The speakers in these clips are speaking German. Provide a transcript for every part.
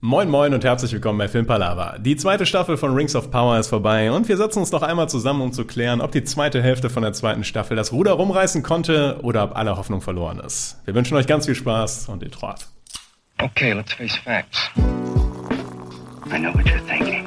Moin moin und herzlich willkommen bei Filmpalava. Die zweite Staffel von Rings of Power ist vorbei und wir setzen uns noch einmal zusammen, um zu klären, ob die zweite Hälfte von der zweiten Staffel das Ruder rumreißen konnte oder ob alle Hoffnung verloren ist. Wir wünschen euch ganz viel Spaß und Intro ab. Okay, let's face facts. I know what you're thinking.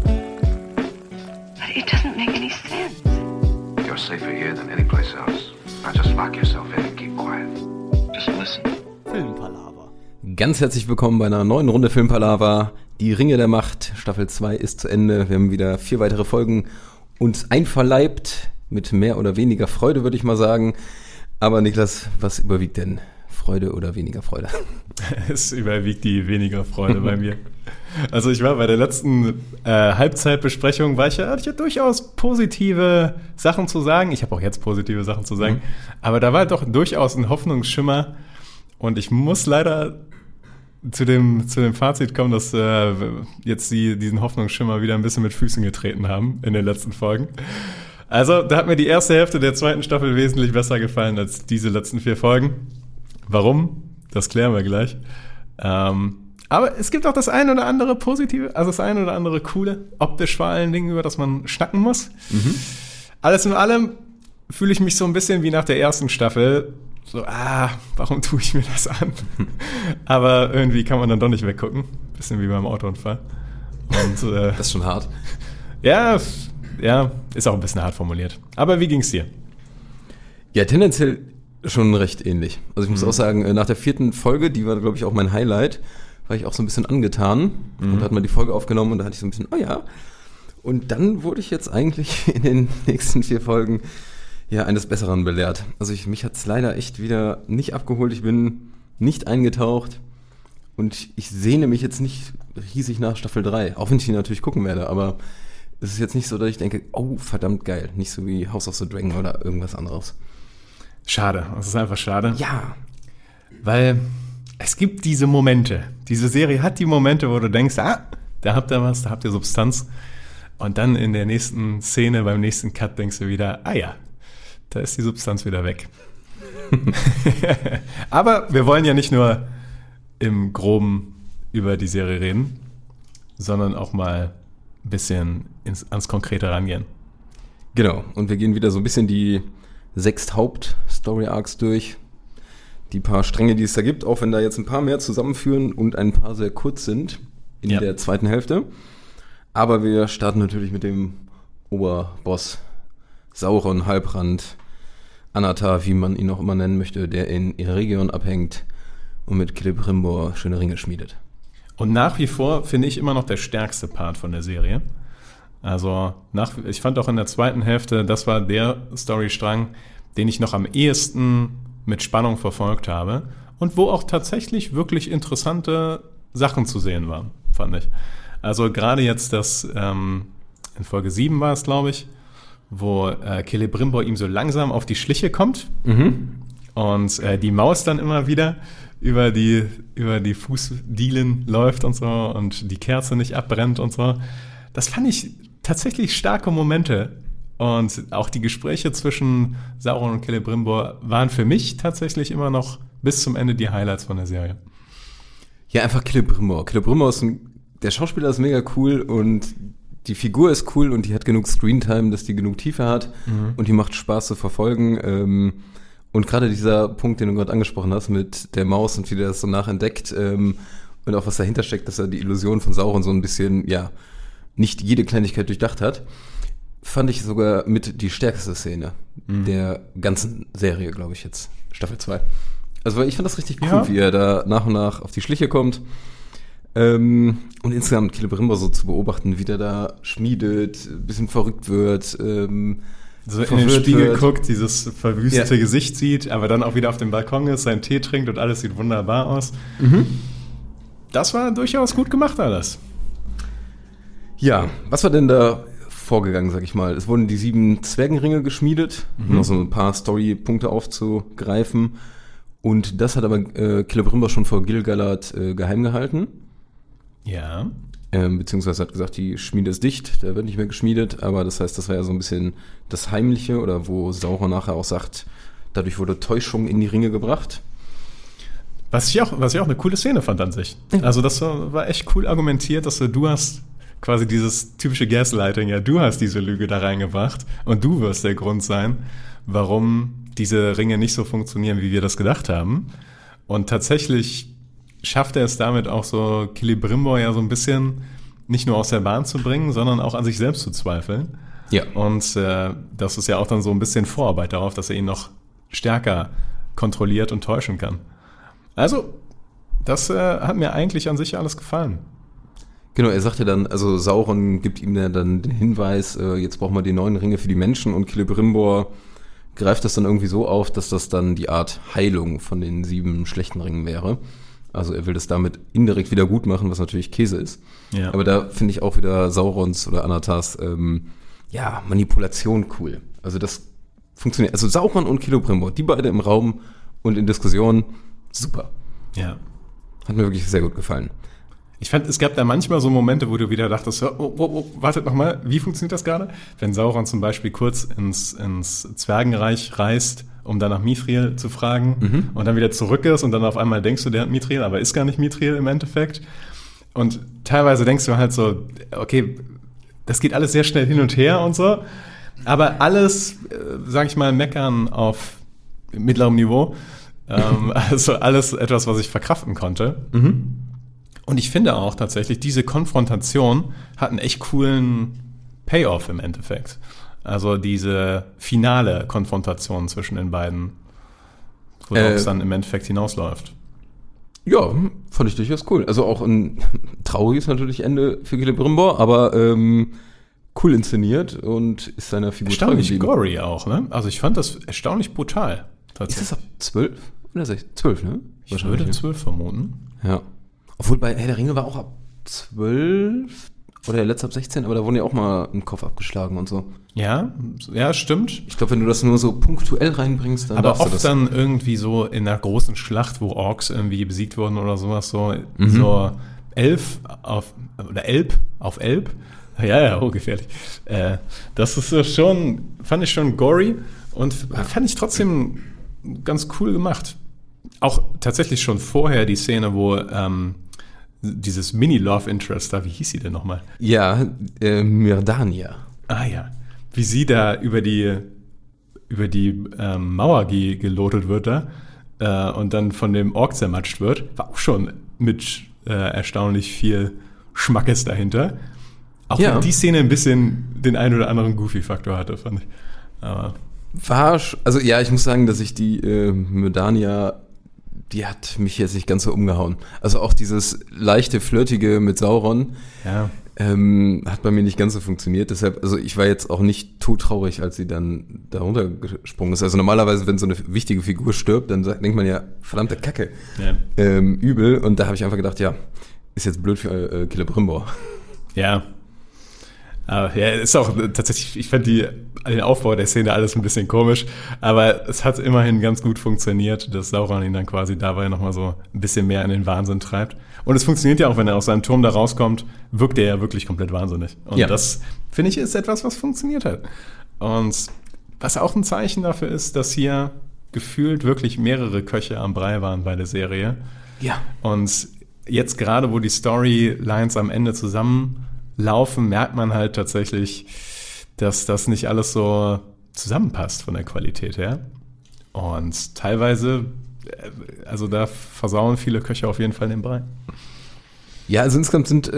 But it doesn't make any sense. You're safer here than any place else. Now just lock yourself in and keep quiet. Just listen. Filmpalava. Ganz herzlich willkommen bei einer neuen Runde Filmpalava. Die Ringe der Macht, Staffel 2 ist zu Ende. Wir haben wieder 4 weitere Folgen uns einverleibt. Mit mehr oder weniger Freude, würde ich mal sagen. Aber Niklas, was überwiegt denn? Freude oder weniger Freude? Es überwiegt die weniger Freude bei mir. Also ich war bei der letzten Halbzeitbesprechung, hatte ich ja durchaus positive Sachen zu sagen. Ich habe auch jetzt positive Sachen zu sagen. Aber da war doch durchaus ein Hoffnungsschimmer. Und ich muss leider zu dem Fazit kommen, dass jetzt sie diesen Hoffnungsschimmer wieder ein bisschen mit Füßen getreten haben in den letzten Folgen. Also da hat mir die erste Hälfte der zweiten Staffel wesentlich besser gefallen als diese letzten 4 Folgen. Warum? Das klären wir gleich. Aber es gibt auch das ein oder andere Positive, also das ein oder andere Coole, optisch vor allen Dingen, über das man schnacken muss. Alles in allem fühle ich mich so ein bisschen wie nach der ersten Staffel. So, warum tue ich mir das an? Aber irgendwie kann man dann doch nicht weggucken. Bisschen wie beim Autounfall. Und, Das ist schon hart. Ja, ist auch ein bisschen hart formuliert. Aber wie ging's dir? Ja, tendenziell schon recht ähnlich. Also ich muss auch sagen, nach der 4. Folge, die war, glaube ich, auch mein Highlight, war ich auch so ein bisschen angetan. Und da hat man die Folge aufgenommen und da hatte ich so ein bisschen, Und dann wurde ich jetzt eigentlich in den nächsten 4 Folgen eines Besseren belehrt. Also mich hat's leider echt wieder nicht abgeholt. Ich bin nicht eingetaucht und ich sehne mich jetzt nicht riesig nach Staffel 3, auch wenn ich die natürlich gucken werde, aber es ist jetzt nicht so, dass ich denke, oh, verdammt geil. Nicht so wie House of the Dragon oder irgendwas anderes. Schade, das ist einfach schade. Ja. Weil es gibt diese Momente. Diese Serie hat die Momente, wo du denkst, da habt ihr was, da habt ihr Substanz. Und dann in der nächsten Szene, beim nächsten Cut denkst du wieder, da ist die Substanz wieder weg. Aber wir wollen ja nicht nur im Groben über die Serie reden, sondern auch mal ein bisschen ans Konkrete rangehen. Genau, und wir gehen wieder so ein bisschen die 6 Haupt-Story-Arcs durch. Die paar Stränge, die es da gibt, auch wenn da jetzt ein paar mehr zusammenführen und ein paar sehr kurz sind in der zweiten Hälfte. Aber wir starten natürlich mit dem Oberboss Sauron, Halbrand, Anatar, wie man ihn auch immer nennen möchte, der in Eregion abhängt und mit Celebrimbor schöne Ringe schmiedet. Und nach wie vor finde ich immer noch der stärkste Part von der Serie. Also ich fand auch in der zweiten Hälfte, das war der Storystrang, den ich noch am ehesten mit Spannung verfolgt habe und wo auch tatsächlich wirklich interessante Sachen zu sehen waren, fand ich. Also gerade jetzt in Folge 7 war es, glaube ich, wo Celebrimbor ihm so langsam auf die Schliche kommt und die Maus dann immer wieder über die Fußdielen läuft und so und die Kerze nicht abbrennt und so. Das fand ich tatsächlich starke Momente und auch die Gespräche zwischen Sauron und Celebrimbor waren für mich tatsächlich immer noch bis zum Ende die Highlights von der Serie. Ja, einfach Celebrimbor. Celebrimbor der Schauspieler ist mega cool und die Figur ist cool und die hat genug Screentime, dass die genug Tiefe hat und die macht Spaß zu verfolgen. Und gerade dieser Punkt, den du gerade angesprochen hast mit der Maus und wie der das so nachentdeckt und auch was dahinter steckt, dass er die Illusion von Sauron so ein bisschen, nicht jede Kleinigkeit durchdacht hat, fand ich sogar mit die stärkste Szene der ganzen Serie, glaube ich jetzt, Staffel 2. Also ich fand das richtig cool, wie er da nach und nach auf die Schliche kommt. Und insgesamt Celebrimbor so zu beobachten, wie der da schmiedet, ein bisschen verrückt wird, so in den Spiegel guckt, dieses verwüstete Gesicht sieht, aber dann auch wieder auf dem Balkon ist, seinen Tee trinkt und alles sieht wunderbar aus. Das war durchaus gut gemacht alles. Ja, was war denn da vorgegangen, sag ich mal? Es wurden die 7 Zwergenringe geschmiedet, um noch so ein paar Story-Punkte aufzugreifen. Und das hat aber Celebrimbor schon vor Gil-galad geheim gehalten. Ja. Beziehungsweise hat gesagt, die Schmiede ist dicht, da wird nicht mehr geschmiedet, aber das heißt, das war ja so ein bisschen das Heimliche oder wo Sauron nachher auch sagt, dadurch wurde Täuschung in die Ringe gebracht. Was ich auch eine coole Szene fand an sich. Also das war echt cool argumentiert, dass du hast quasi dieses typische Gaslighting, ja, du hast diese Lüge da reingebracht und du wirst der Grund sein, warum diese Ringe nicht so funktionieren, wie wir das gedacht haben. Und tatsächlich schafft er es damit auch so Celebrimbor ja so ein bisschen nicht nur aus der Bahn zu bringen, sondern auch an sich selbst zu zweifeln. Ja. Und das ist ja auch dann so ein bisschen Vorarbeit darauf, dass er ihn noch stärker kontrolliert und täuschen kann. Also, das hat mir eigentlich an sich alles gefallen. Genau, er sagte dann, also Sauron gibt ihm dann den Hinweis, jetzt brauchen wir die 9 Ringe für die Menschen und Celebrimbor greift das dann irgendwie so auf, dass das dann die Art Heilung von den 7 schlechten Ringen wäre. Also er will das damit indirekt wieder gut machen, was natürlich Käse ist. Ja. Aber da finde ich auch wieder Saurons oder Anatas Manipulation cool. Also das funktioniert. Also Sauron und Celebrimbor, die beide im Raum und in Diskussion, super. Ja. Hat mir wirklich sehr gut gefallen. Ich fand, es gab da manchmal so Momente, wo du wieder dachtest, wartet nochmal, wie funktioniert das gerade? Wenn Sauron zum Beispiel kurz ins Zwergenreich reist, um dann nach Mithril zu fragen und dann wieder zurück ist und dann auf einmal denkst du, der hat Mithril, aber ist gar nicht Mithril im Endeffekt. Und teilweise denkst du halt so, okay, das geht alles sehr schnell hin und her und so, aber alles, sag ich mal, meckern auf mittlerem Niveau, also alles etwas, was ich verkraften konnte. Und ich finde auch tatsächlich, diese Konfrontation hat einen echt coolen Payoff im Endeffekt. Also diese finale Konfrontation zwischen den beiden, worauf es dann im Endeffekt hinausläuft. Ja, fand ich durchaus cool. Also auch ein trauriges natürlich Ende für Celebrimbor, aber cool inszeniert und ist seiner Figur treu erstaunlich geblieben. gory auch, ne? Also ich fand das erstaunlich brutal. Ist das ab 12 oder 16? 12, ne? Ich würde 12 vermuten. Ja. Obwohl bei Herr der Ringe war auch ab 12 oder der letzte ab 16, aber da wurden ja auch mal ein Kopf abgeschlagen und so. Ja, stimmt. Ich glaube, wenn du das nur so punktuell reinbringst, dann aber darfst du oft das. dann irgendwie so in einer großen Schlacht, wo Orks irgendwie besiegt wurden oder sowas, so Elb auf Elb. Ja, gefährlich. Das ist fand ich schon gory und fand ich trotzdem ganz cool gemacht. Auch tatsächlich schon vorher die Szene, wo dieses Mini-Love-Interest da, wie hieß sie denn nochmal? Ja, Myrdania. Ah ja, wie sie da über die Mauer gelotet wird da und dann von dem Ork zermatscht wird, war auch schon mit erstaunlich viel Schmackes dahinter. Auch wenn die Szene ein bisschen den einen oder anderen Goofy-Faktor hatte, fand ich. Aber Also ja, ich muss sagen, dass ich die Myrdania, die hat mich jetzt nicht ganz so umgehauen. Also auch dieses leichte, flirtige mit Sauron hat bei mir nicht ganz so funktioniert. Deshalb, also ich war jetzt auch nicht todtraurig, als sie dann da runtergesprungen ist. Also normalerweise, wenn so eine wichtige Figur stirbt, dann denkt man ja, verdammte Kacke, übel. Und da habe ich einfach gedacht, ja, ist jetzt blöd für Celebrimbor. Ja. Aber ja, ist auch tatsächlich, ich fand den Aufbau der Szene alles ein bisschen komisch, aber es hat immerhin ganz gut funktioniert, dass Sauron ihn dann quasi dabei nochmal so ein bisschen mehr in den Wahnsinn treibt. Und es funktioniert ja auch, wenn er aus seinem Turm da rauskommt, wirkt er ja wirklich komplett wahnsinnig. Und das, finde ich, ist etwas, was funktioniert hat. Und was auch ein Zeichen dafür ist, dass hier gefühlt wirklich mehrere Köche am Brei waren bei der Serie. Ja. Und jetzt gerade, wo die Storylines am Ende zusammenlaufen, merkt man halt tatsächlich, dass das nicht alles so zusammenpasst von der Qualität her. Und teilweise, also da versauen viele Köche auf jeden Fall den Brei. Ja, also insgesamt sind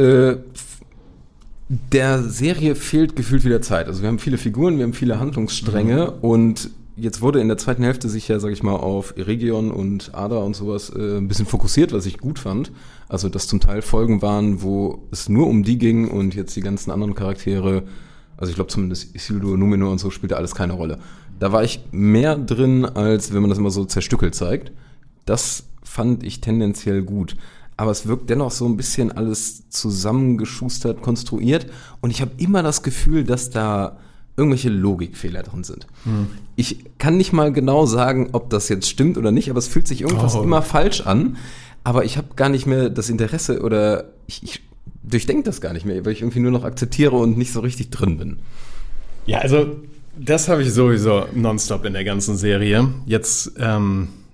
der Serie fehlt gefühlt wieder Zeit. Also wir haben viele Figuren, wir haben viele Handlungsstränge und jetzt wurde in der zweiten Hälfte sich ja, sag ich mal, auf Eregion und Ada und sowas ein bisschen fokussiert, was ich gut fand. Also dass zum Teil Folgen waren, wo es nur um die ging und jetzt die ganzen anderen Charaktere, also ich glaube zumindest Isildur, Numenor und so, spielte alles keine Rolle. Da war ich mehr drin, als wenn man das immer so zerstückelt zeigt. Das fand ich tendenziell gut. Aber es wirkt dennoch so ein bisschen alles zusammengeschustert, konstruiert. Und ich habe immer das Gefühl, dass da irgendwelche Logikfehler drin sind. Ich kann nicht mal genau sagen, ob das jetzt stimmt oder nicht, aber es fühlt sich irgendwas immer falsch an. Aber ich habe gar nicht mehr das Interesse oder ich durchdenke das gar nicht mehr, weil ich irgendwie nur noch akzeptiere und nicht so richtig drin bin. Ja, also das habe ich sowieso nonstop in der ganzen Serie. Jetzt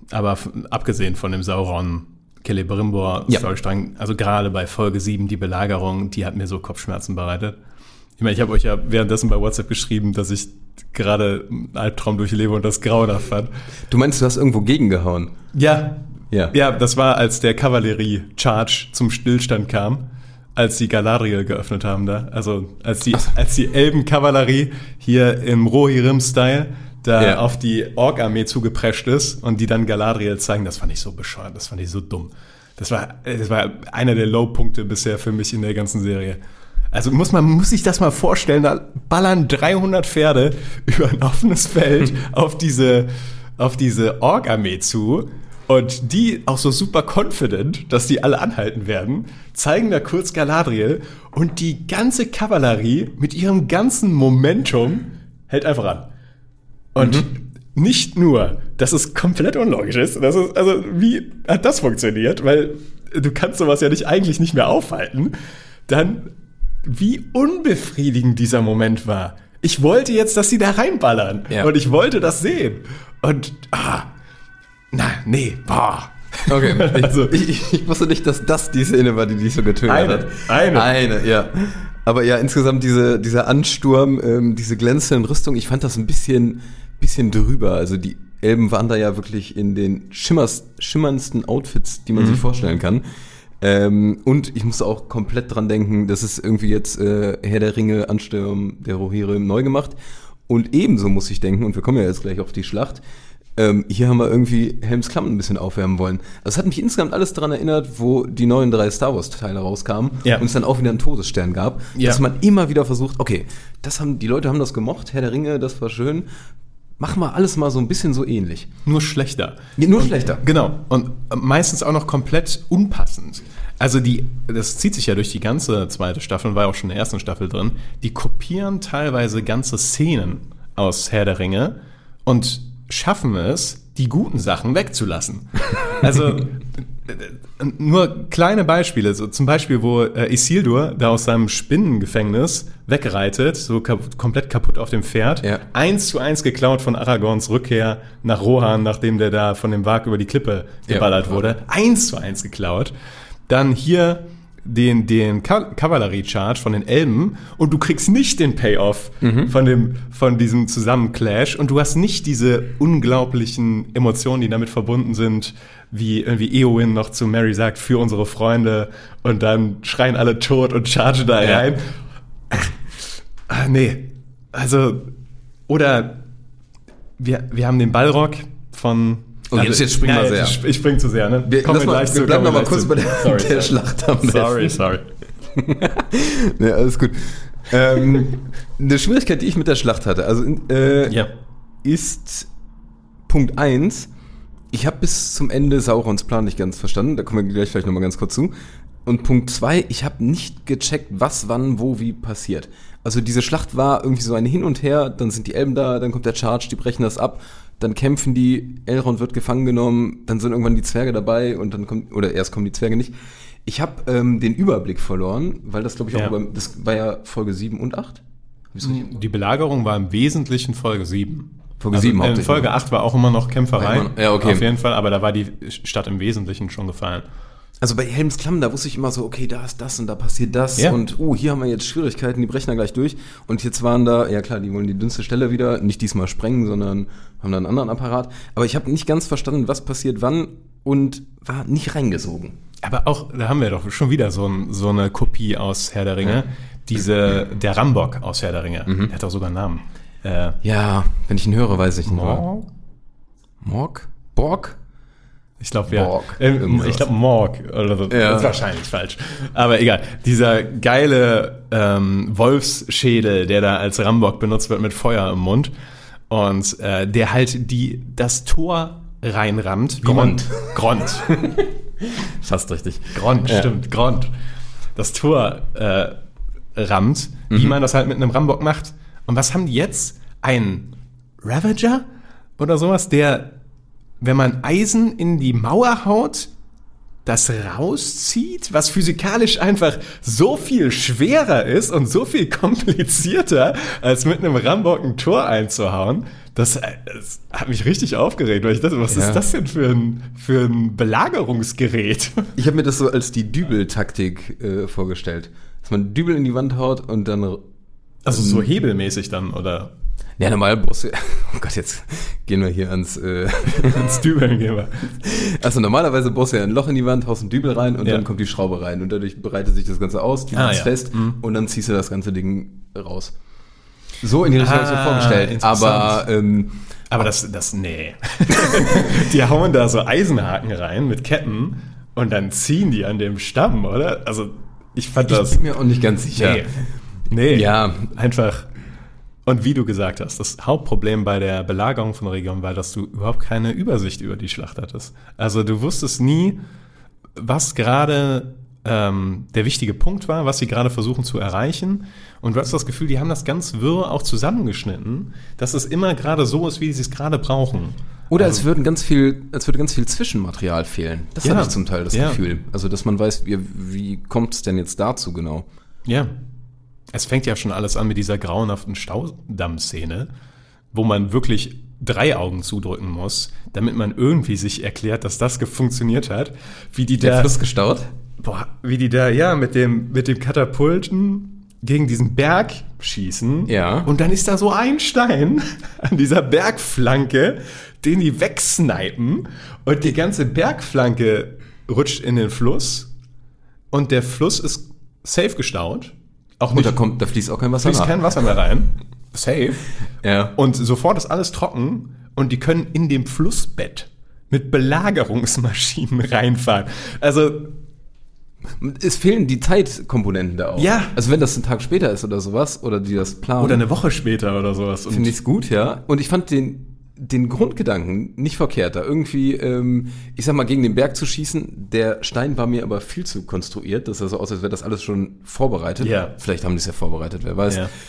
Aber abgesehen von dem Sauron Celebrimbor-Storystrang, also gerade bei Folge 7, die Belagerung, die hat mir so Kopfschmerzen bereitet. Ich meine, ich habe euch ja währenddessen bei WhatsApp geschrieben, dass ich gerade einen Albtraum durchlebe und das grauenhaft fand. Du meinst, du hast irgendwo gegengehauen? Ja, das war, als der Kavallerie-Charge zum Stillstand kam, als die Galadriel geöffnet haben da. Also als die Elbenkavallerie hier im Rohirrim-Style da auf die Ork-Armee zugeprescht ist und die dann Galadriel zeigen, das fand ich so bescheuert, das fand ich so dumm. Das war einer der Low-Punkte bisher für mich in der ganzen Serie. Also muss sich das mal vorstellen, da ballern 300 Pferde über ein offenes Feld auf diese Ork-Armee zu und die auch so super confident, dass die alle anhalten werden, zeigen da kurz Galadriel und die ganze Kavallerie mit ihrem ganzen Momentum hält einfach an. Und nicht nur, dass es komplett unlogisch ist, wie hat das funktioniert? Weil du kannst sowas ja eigentlich nicht mehr aufhalten. Dann wie unbefriedigend dieser Moment war. Ich wollte jetzt, dass sie da reinballern. Ja. Und ich wollte das sehen. Und, Okay, also, ich wusste nicht, dass das die Szene war, die dich so getötet hat. Eine, ja. Aber ja, insgesamt dieser Ansturm, diese glänzenden Rüstungen, ich fand das ein bisschen drüber. Also die Elben waren da ja wirklich in den schimmerndsten Outfits, die man sich vorstellen kann. Und ich musste auch komplett dran denken, das ist irgendwie jetzt Herr der Ringe, Ansturm der Rohirrim neu gemacht. Und ebenso muss ich denken, und wir kommen ja jetzt gleich auf die Schlacht, hier haben wir irgendwie Helms Klamm ein bisschen aufwärmen wollen. Das hat mich insgesamt alles daran erinnert, wo die neuen 3 Star Wars Teile rauskamen und es dann auch wieder einen Todesstern gab, dass man immer wieder versucht, okay, die Leute haben das gemocht, Herr der Ringe, das war schön, mach mal alles mal so ein bisschen so ähnlich. Nur schlechter. Ja, schlechter. Genau. Und meistens auch noch komplett unpassend. Also das zieht sich ja durch die ganze zweite Staffel und war auch schon in der ersten Staffel drin. Die kopieren teilweise ganze Szenen aus Herr der Ringe und schaffen es, die guten Sachen wegzulassen. Also nur kleine Beispiele, so zum Beispiel, wo Isildur da aus seinem Spinnengefängnis wegreitet, so komplett kaputt auf dem Pferd, 1:1 geklaut von Aragorns Rückkehr nach Rohan, nachdem der da von dem Wag über die Klippe geballert wurde. 1:1 geklaut. Dann hier den Kavallerie-Charge von den Elben und du kriegst nicht den Payoff von diesem Zusammenclash und du hast nicht diese unglaublichen Emotionen, die damit verbunden sind, wie irgendwie Eowyn noch zu Merry sagt, für unsere Freunde und dann schreien alle tot und chargen da rein. Nee. Also, oder wir haben den Ballrock von... Oh, jetzt springen wir sehr. Ich spring zu sehr, ne? Wir bleiben noch mal kurz bei der Schlacht am besten. Sorry. Ne, alles gut. Eine Schwierigkeit, die ich mit der Schlacht hatte, ist Punkt 1, ich habe bis zum Ende Saurons Plan nicht ganz verstanden, da kommen wir gleich vielleicht nochmal ganz kurz zu. Und Punkt 2, ich habe nicht gecheckt, was, wann, wo, wie passiert. Also diese Schlacht war irgendwie so eine Hin und Her, dann sind die Elben da, dann kommt der Charge, die brechen das ab. Dann kämpfen die, Elrond wird gefangen genommen, dann sind irgendwann die Zwerge dabei und dann erst kommen die Zwerge nicht. Ich habe den Überblick verloren, weil das glaube ich auch, das war ja Folge 7 und 8. Die Belagerung war im Wesentlichen Folge 7. Folge 7 in Folge 8 war auch immer noch Kämpferei, okay. Auf jeden Fall, aber da war die Stadt im Wesentlichen schon gefallen. Also bei Helms Klamm, da wusste ich immer so, okay, da ist das und da passiert das und hier haben wir jetzt Schwierigkeiten, die brechen da gleich durch. Und jetzt waren da, ja klar, die wollen die dünnste Stelle wieder, nicht diesmal sprengen, sondern haben da einen anderen Apparat. Aber ich habe nicht ganz verstanden, was passiert wann und war nicht reingesogen. Aber auch, da haben wir doch schon wieder so eine Kopie aus Herr der Ringe, der Rambock aus Herr der Ringe, der hat auch sogar einen Namen. Ja, wenn ich ihn höre, weiß ich nicht. Borg? Ich glaube, ich glaube Morg oder so. Ja. Das ist wahrscheinlich falsch. Aber egal. Dieser geile Wolfsschädel, der da als Rambock benutzt wird mit Feuer im Mund und der halt das Tor reinrammt. Grond. Fast richtig. Grond, stimmt. Grond. Das Tor rammt, wie man das halt mit einem Rambock macht. Und was haben die jetzt? Ein Ravager oder sowas, der, wenn man Eisen in die Mauer haut, das rauszieht, was physikalisch einfach so viel schwerer ist und so viel komplizierter, als mit einem Rambock ein Tor einzuhauen. Das hat mich richtig aufgeregt, weil ich dachte, was ist das denn für ein Belagerungsgerät? Ich habe mir das so als die Dübel-Taktik vorgestellt. Dass man Dübel in die Wand haut und dann... Also so hebelmäßig dann, oder? Ja, normal brauchst du... Oh Gott, jetzt gehen wir hier ans Dübeln gehen wir. Also normalerweise brauchst du ja ein Loch in die Wand, haust einen Dübel rein und dann kommt die Schraube rein. Und dadurch breitet sich das Ganze aus, die ist fest und dann ziehst du das ganze Ding raus. So in die Richtung habe ich mir vorgestellt. Aber nee. Die hauen da so Eisenhaken rein mit Ketten und dann ziehen die an dem Stamm, oder? Also ich fand das... Ich bin mir auch nicht ganz sicher. Nee, ja, einfach... Und wie du gesagt hast, das Hauptproblem bei der Belagerung von Rhegion war, dass du überhaupt keine Übersicht über die Schlacht hattest. Also du wusstest nie, was gerade der wichtige Punkt war, was sie gerade versuchen zu erreichen. Und du hast das Gefühl, die haben das ganz wirr auch zusammengeschnitten, dass es immer gerade so ist, wie sie es gerade brauchen. Oder als würde ganz viel Zwischenmaterial fehlen. Das hatte ich zum Teil das Gefühl. Also dass man weiß, wie kommt es denn jetzt dazu genau? Ja. Es fängt ja schon alles an mit dieser grauenhaften Staudamm-Szene, wo man wirklich 3 Augen zudrücken muss, damit man irgendwie sich erklärt, dass das funktioniert hat. Wie die der Fluss gestaut? Wie die da, mit dem Katapulten gegen diesen Berg schießen. Ja. Und dann ist da so ein Stein an dieser Bergflanke, den die wegsnipen und die ganze Bergflanke rutscht in den Fluss und der Fluss ist safe gestaut. Auch nicht, und da fließt auch kein Wasser fließt kein Wasser mehr rein. Safe. Ja. Und sofort ist alles trocken und die können in dem Flussbett mit Belagerungsmaschinen reinfahren. Also es fehlen die Zeitkomponenten da auch. Ja. Also wenn das ein Tag später ist oder sowas, oder die das planen. Oder eine Woche später oder sowas. Finde ich es gut, ja. Und ich fand den Grundgedanken nicht verkehrt, da irgendwie, ich sag mal, gegen den Berg zu schießen. Der Stein war mir aber viel zu konstruiert. Das sah so aus, als wäre das alles schon vorbereitet. Ja. Vielleicht haben die es ja vorbereitet, wer weiß. Ja.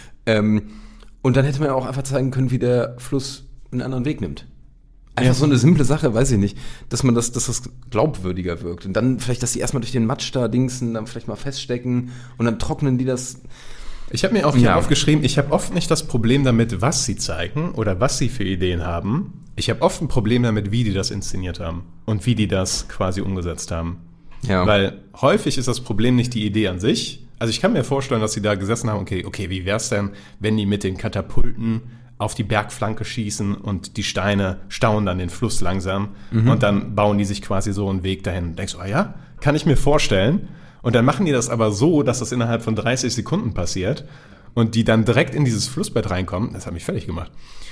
Und dann hätte man ja auch einfach zeigen können, wie der Fluss einen anderen Weg nimmt. Einfach so eine simple Sache, weiß ich nicht, dass das glaubwürdiger wirkt. Und dann vielleicht, dass sie erstmal durch den Matsch da dingsen, dann vielleicht mal feststecken und dann trocknen die das. Ich habe mir auch hier aufgeschrieben, ich habe oft nicht das Problem damit, was sie zeigen oder was sie für Ideen haben. Ich habe oft ein Problem damit, wie die das inszeniert haben und wie die das quasi umgesetzt haben. Ja. Weil häufig ist das Problem nicht die Idee an sich. Also ich kann mir vorstellen, dass sie da gesessen haben, okay, wie wär's denn, wenn die mit den Katapulten auf die Bergflanke schießen und die Steine stauen dann den Fluss langsam und dann bauen die sich quasi so einen Weg dahin. Und denkst du, kann ich mir vorstellen. Und dann machen die das aber so, dass das innerhalb von 30 Sekunden passiert und die dann direkt in dieses Flussbett reinkommen. Das hat mich fertig gemacht.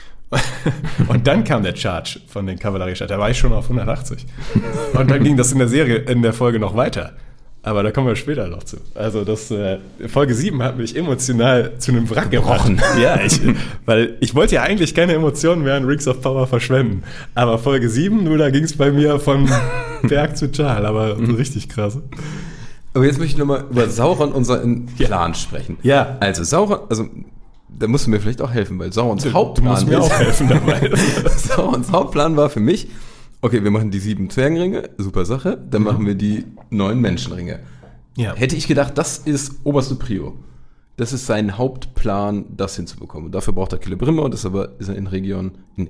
Und dann kam der Charge von den Kavalleriestadt. Da war ich schon auf 180. Und dann ging das in der Folge noch weiter. Aber da kommen wir später noch zu. Also Folge 7 hat mich emotional zu einem Wrack gebrochen. Ja, weil ich wollte ja eigentlich keine Emotionen mehr an Rings of Power verschwenden. Aber Folge 7, da ging es bei mir von Berg zu Tal. Aber richtig krass. Aber jetzt möchte ich nochmal über Sauron, unseren Plan sprechen. Ja. Also Sauron, da musst du mir vielleicht auch helfen, weil Saurons Hauptplan... Du musst mir auch helfen dabei. Saurons Hauptplan war für mich, okay, wir machen die 7 Zwergenringe, super Sache, dann machen wir die 9 Menschenringe. Ja. Hätte ich gedacht, das ist oberste Prio. Das ist sein Hauptplan, das hinzubekommen. Und dafür braucht er Celebrimbor, ist er in Rhegion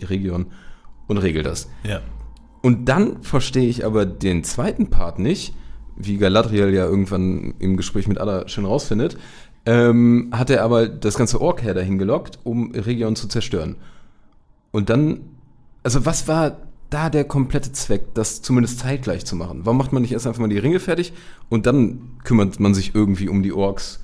und regelt das. Ja. Und dann verstehe ich aber den zweiten Part nicht, wie Galadriel ja irgendwann im Gespräch mit Ada schön rausfindet, hat er aber das ganze Ork-Heer dahin gelockt, um Rhegion zu zerstören. Und dann, also was war da der komplette Zweck, das zumindest zeitgleich zu machen? Warum macht man nicht erst einfach mal die Ringe fertig und dann kümmert man sich irgendwie um die Orks?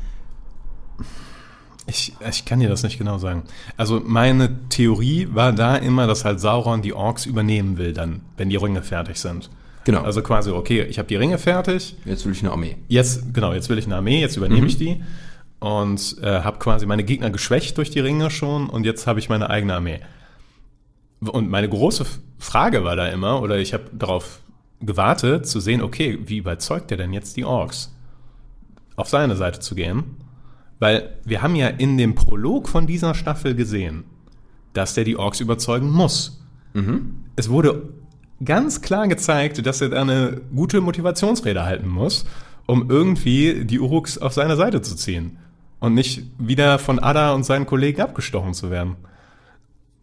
Ich kann dir das nicht genau sagen. Also meine Theorie war da immer, dass halt Sauron die Orks übernehmen will dann, wenn die Ringe fertig sind. Genau. Also quasi, okay, ich habe die Ringe fertig. Jetzt will ich eine Armee. Jetzt will ich eine Armee, jetzt übernehme ich die und habe quasi meine Gegner geschwächt durch die Ringe schon und jetzt habe ich meine eigene Armee. Und meine große Frage war da immer, oder ich habe darauf gewartet, zu sehen, okay, wie überzeugt er denn jetzt die Orks, auf seine Seite zu gehen? Weil wir haben ja in dem Prolog von dieser Staffel gesehen, dass der die Orks überzeugen muss. Es wurde ganz klar gezeigt, dass er da eine gute Motivationsrede halten muss, um irgendwie die Uruks auf seine Seite zu ziehen und nicht wieder von Ada und seinen Kollegen abgestochen zu werden.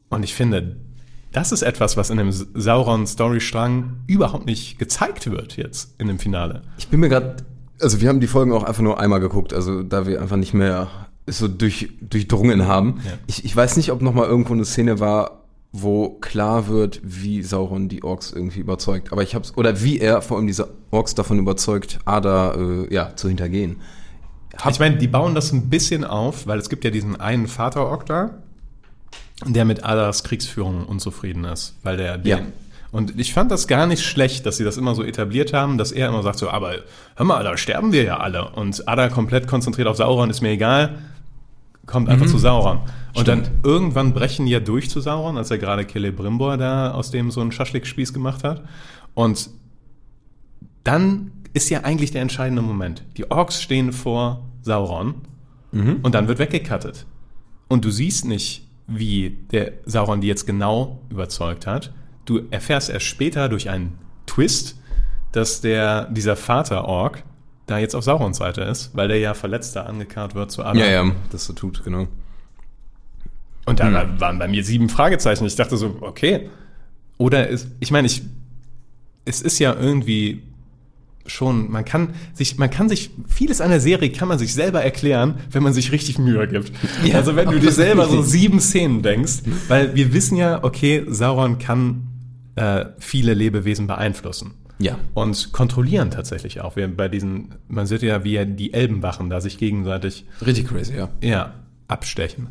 Und ich finde, das ist etwas, was in dem Sauron-Storystrang überhaupt nicht gezeigt wird jetzt in dem Finale. Ich bin mir gerade, also wir haben die Folgen auch einfach nur einmal geguckt, also da wir einfach nicht mehr es so durchdrungen haben. Ja. Ich weiß nicht, ob nochmal irgendwo eine Szene war, wo klar wird, wie Sauron die Orks irgendwie überzeugt. Aber oder wie er vor allem diese Orks davon überzeugt, Ada zu hintergehen. Ich meine, die bauen das ein bisschen auf, weil es gibt ja diesen einen Vater-Ork da, der mit Adas Kriegsführung unzufrieden ist, weil der den... Und ich fand das gar nicht schlecht, dass sie das immer so etabliert haben, dass er immer sagt so, aber hör mal, da sterben wir ja alle. Und Ada komplett konzentriert auf Sauron, ist mir egal, kommt einfach zu Sauron. Und dann irgendwann brechen die ja durch zu Sauron, als er gerade Celebrimbor da aus dem so einen Schaschlikspieß gemacht hat. Und dann ist ja eigentlich der entscheidende Moment. Die Orks stehen vor Sauron und dann wird weggecuttet. Und du siehst nicht, wie der Sauron die jetzt genau überzeugt hat. Du erfährst erst später durch einen Twist, dass dieser Vater-Ork da jetzt auf Saurons Seite ist, weil der ja verletzt da angekarrt wird zu Ada. Ja, das so tut, genau. Und da waren bei mir 7 Fragezeichen. Ich dachte so, okay. Oder es ist ja irgendwie schon, man kann sich, vieles an der Serie kann man sich selber erklären, wenn man sich richtig Mühe gibt. Ja, also wenn du dir selber so 7 Szenen denkst, weil wir wissen ja, okay, Sauron kann viele Lebewesen beeinflussen. Ja. Und kontrollieren tatsächlich auch. Man sieht ja, wie die Elbenwachen da sich gegenseitig richtig crazy, ja. Ja, abstechen.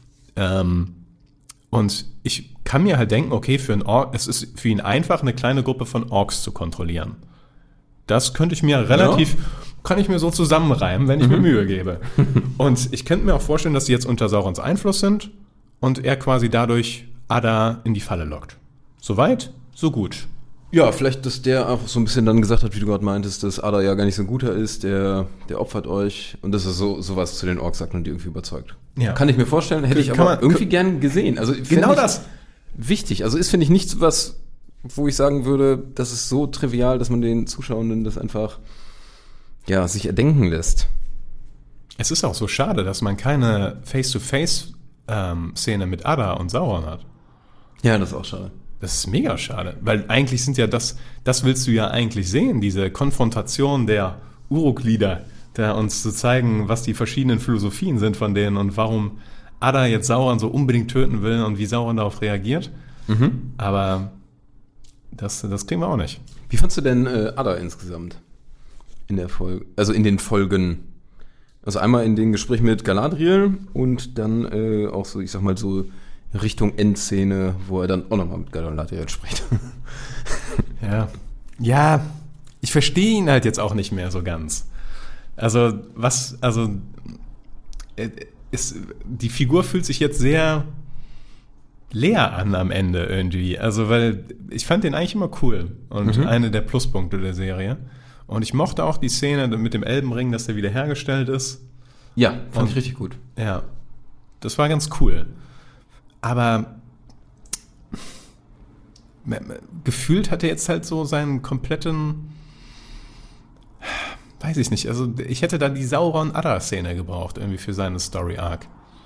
Und ich kann mir halt denken, okay, für einen Ork, es ist für ihn einfach, eine kleine Gruppe von Orks zu kontrollieren. Das könnte ich mir kann ich mir so zusammenreimen, wenn ich mir Mühe gebe. Und ich könnte mir auch vorstellen, dass sie jetzt unter Saurons Einfluss sind und er quasi dadurch Ada in die Falle lockt. Soweit, so gut. Ja, vielleicht, dass der einfach so ein bisschen dann gesagt hat, wie du gerade meintest, dass Ada ja gar nicht so ein guter ist, der opfert euch und dass er sowas zu den Orks sagt und die irgendwie überzeugt. Ja. Kann ich mir vorstellen, hätte ich aber irgendwie gern gesehen. Also genau das. Wichtig. Also finde ich nichts, wo ich sagen würde, das ist so trivial, dass man den Zuschauenden das einfach sich erdenken lässt. Es ist auch so schade, dass man keine Face-to-Face-Szene mit Ada und Sauron hat. Ja, das ist auch schade. Das ist mega schade, weil eigentlich sind ja das willst du ja eigentlich sehen, diese Konfrontation der Uruk-Lieder, da uns zu zeigen, was die verschiedenen Philosophien sind von denen und warum Ada jetzt Sauron so unbedingt töten will und wie Sauron darauf reagiert. Aber das kriegen wir auch nicht. Wie fandst du denn Ada insgesamt in der Folge, also in den Folgen? Also einmal in den Gesprächen mit Galadriel und dann auch so, ich sag mal so Richtung Endszene, wo er dann auch nochmal mit Galadriel spricht. Ja, ich verstehe ihn halt jetzt auch nicht mehr so ganz. Die Figur fühlt sich jetzt sehr leer an am Ende irgendwie. Also, weil ich fand den eigentlich immer cool und eine der Pluspunkte der Serie. Und ich mochte auch die Szene mit dem Elbenring, dass der wieder hergestellt ist. Ja, fand ich richtig gut. Ja, das war ganz cool. Aber gefühlt hat er jetzt halt so seinen kompletten, weiß ich nicht, also ich hätte da die Sauron-Ada-Szene gebraucht irgendwie für seine Story-Arc.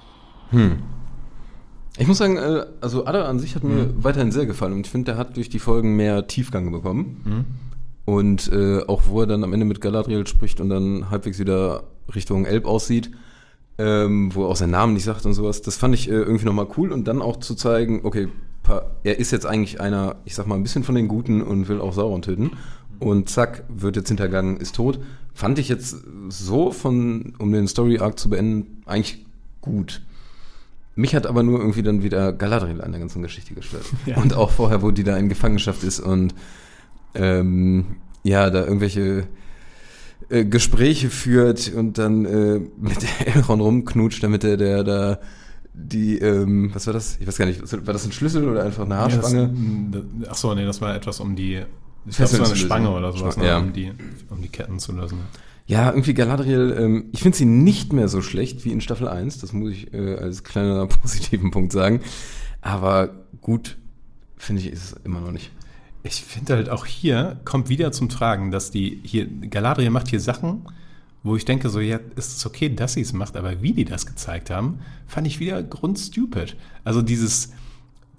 Ich muss sagen, also Ada an sich hat mir weiterhin sehr gefallen und ich finde, der hat durch die Folgen mehr Tiefgang bekommen. Und auch wo er dann am Ende mit Galadriel spricht und dann halbwegs wieder Richtung Elb aussieht, wo er auch seinen Namen nicht sagt und sowas, das fand ich irgendwie nochmal cool und dann auch zu zeigen, okay, er ist jetzt eigentlich einer, ich sag mal, ein bisschen von den Guten und will auch Sauron töten und zack, wird jetzt hintergangen, ist tot. Fand ich jetzt so um den Story-Arc zu beenden, eigentlich gut. Mich hat aber nur irgendwie dann wieder Galadriel an der ganzen Geschichte gestört. Ja. Und auch vorher, wo die da in Gefangenschaft ist und da irgendwelche Gespräche führt und dann mit Elrond rumknutscht, damit der da die, was war das? Ich weiß gar nicht, war das ein Schlüssel oder einfach eine Haarspange? Das war etwas um die, ich glaube, das war eine Spange oder sowas, um die Ketten zu lösen. Ja, irgendwie Galadriel, ich finde sie nicht mehr so schlecht wie in Staffel 1, das muss ich als kleiner positiven Punkt sagen, aber gut, finde ich, ist es immer noch nicht. Ich finde halt auch hier kommt wieder zum Tragen, dass Galadriel macht hier Sachen, wo ich denke so, ja, ist es okay, dass sie es macht, aber wie die das gezeigt haben, fand ich wieder grundstupid. Also dieses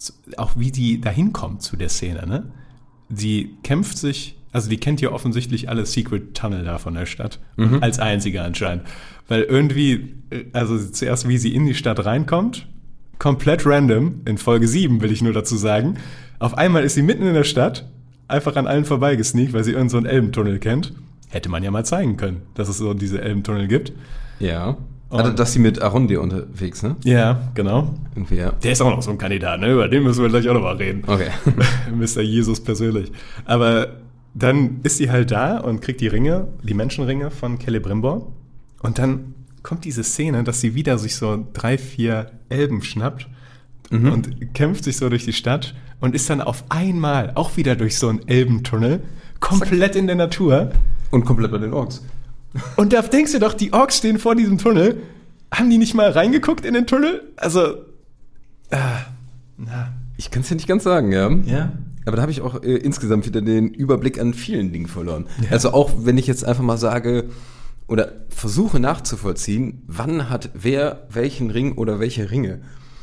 auch wie die da hinkommt zu der Szene, ne? Die kämpft sich, also die kennt ja offensichtlich alle Secret Tunnel da von der Stadt, als einzige anscheinend. Weil irgendwie, also zuerst wie sie in die Stadt reinkommt, komplett random, in Folge 7 will ich nur dazu sagen, auf einmal ist sie mitten in der Stadt, einfach an allen vorbeigesneakt, weil sie irgend so einen Elbentunnel kennt. Hätte man ja mal zeigen können, dass es so diese Elbentunnel gibt. Ja. Also, dass sie mit Arondir unterwegs, ne? Ja, genau. Irgendwie, ja. Der ist auch noch so ein Kandidat, ne? Über den müssen wir gleich auch noch mal reden. Okay. Mr. Jesus persönlich. Aber dann ist sie halt da und kriegt die Ringe, die Menschenringe von Celebrimbor. Und dann kommt diese Szene, dass sie wieder sich so 3, 4 Elben schnappt und kämpft sich so durch die Stadt und ist dann auf einmal auch wieder durch so einen Elbentunnel komplett in der Natur. Und komplett bei den Orks. Und da denkst du doch, die Orks stehen vor diesem Tunnel. Haben die nicht mal reingeguckt in den Tunnel? Also, Ich kann es ja nicht ganz sagen, ja. Ja. Aber da habe ich auch insgesamt wieder den Überblick an vielen Dingen verloren. Ja. Also auch wenn ich jetzt einfach mal sage oder versuche nachzuvollziehen, wann hat wer welchen Ring oder welche Ringe.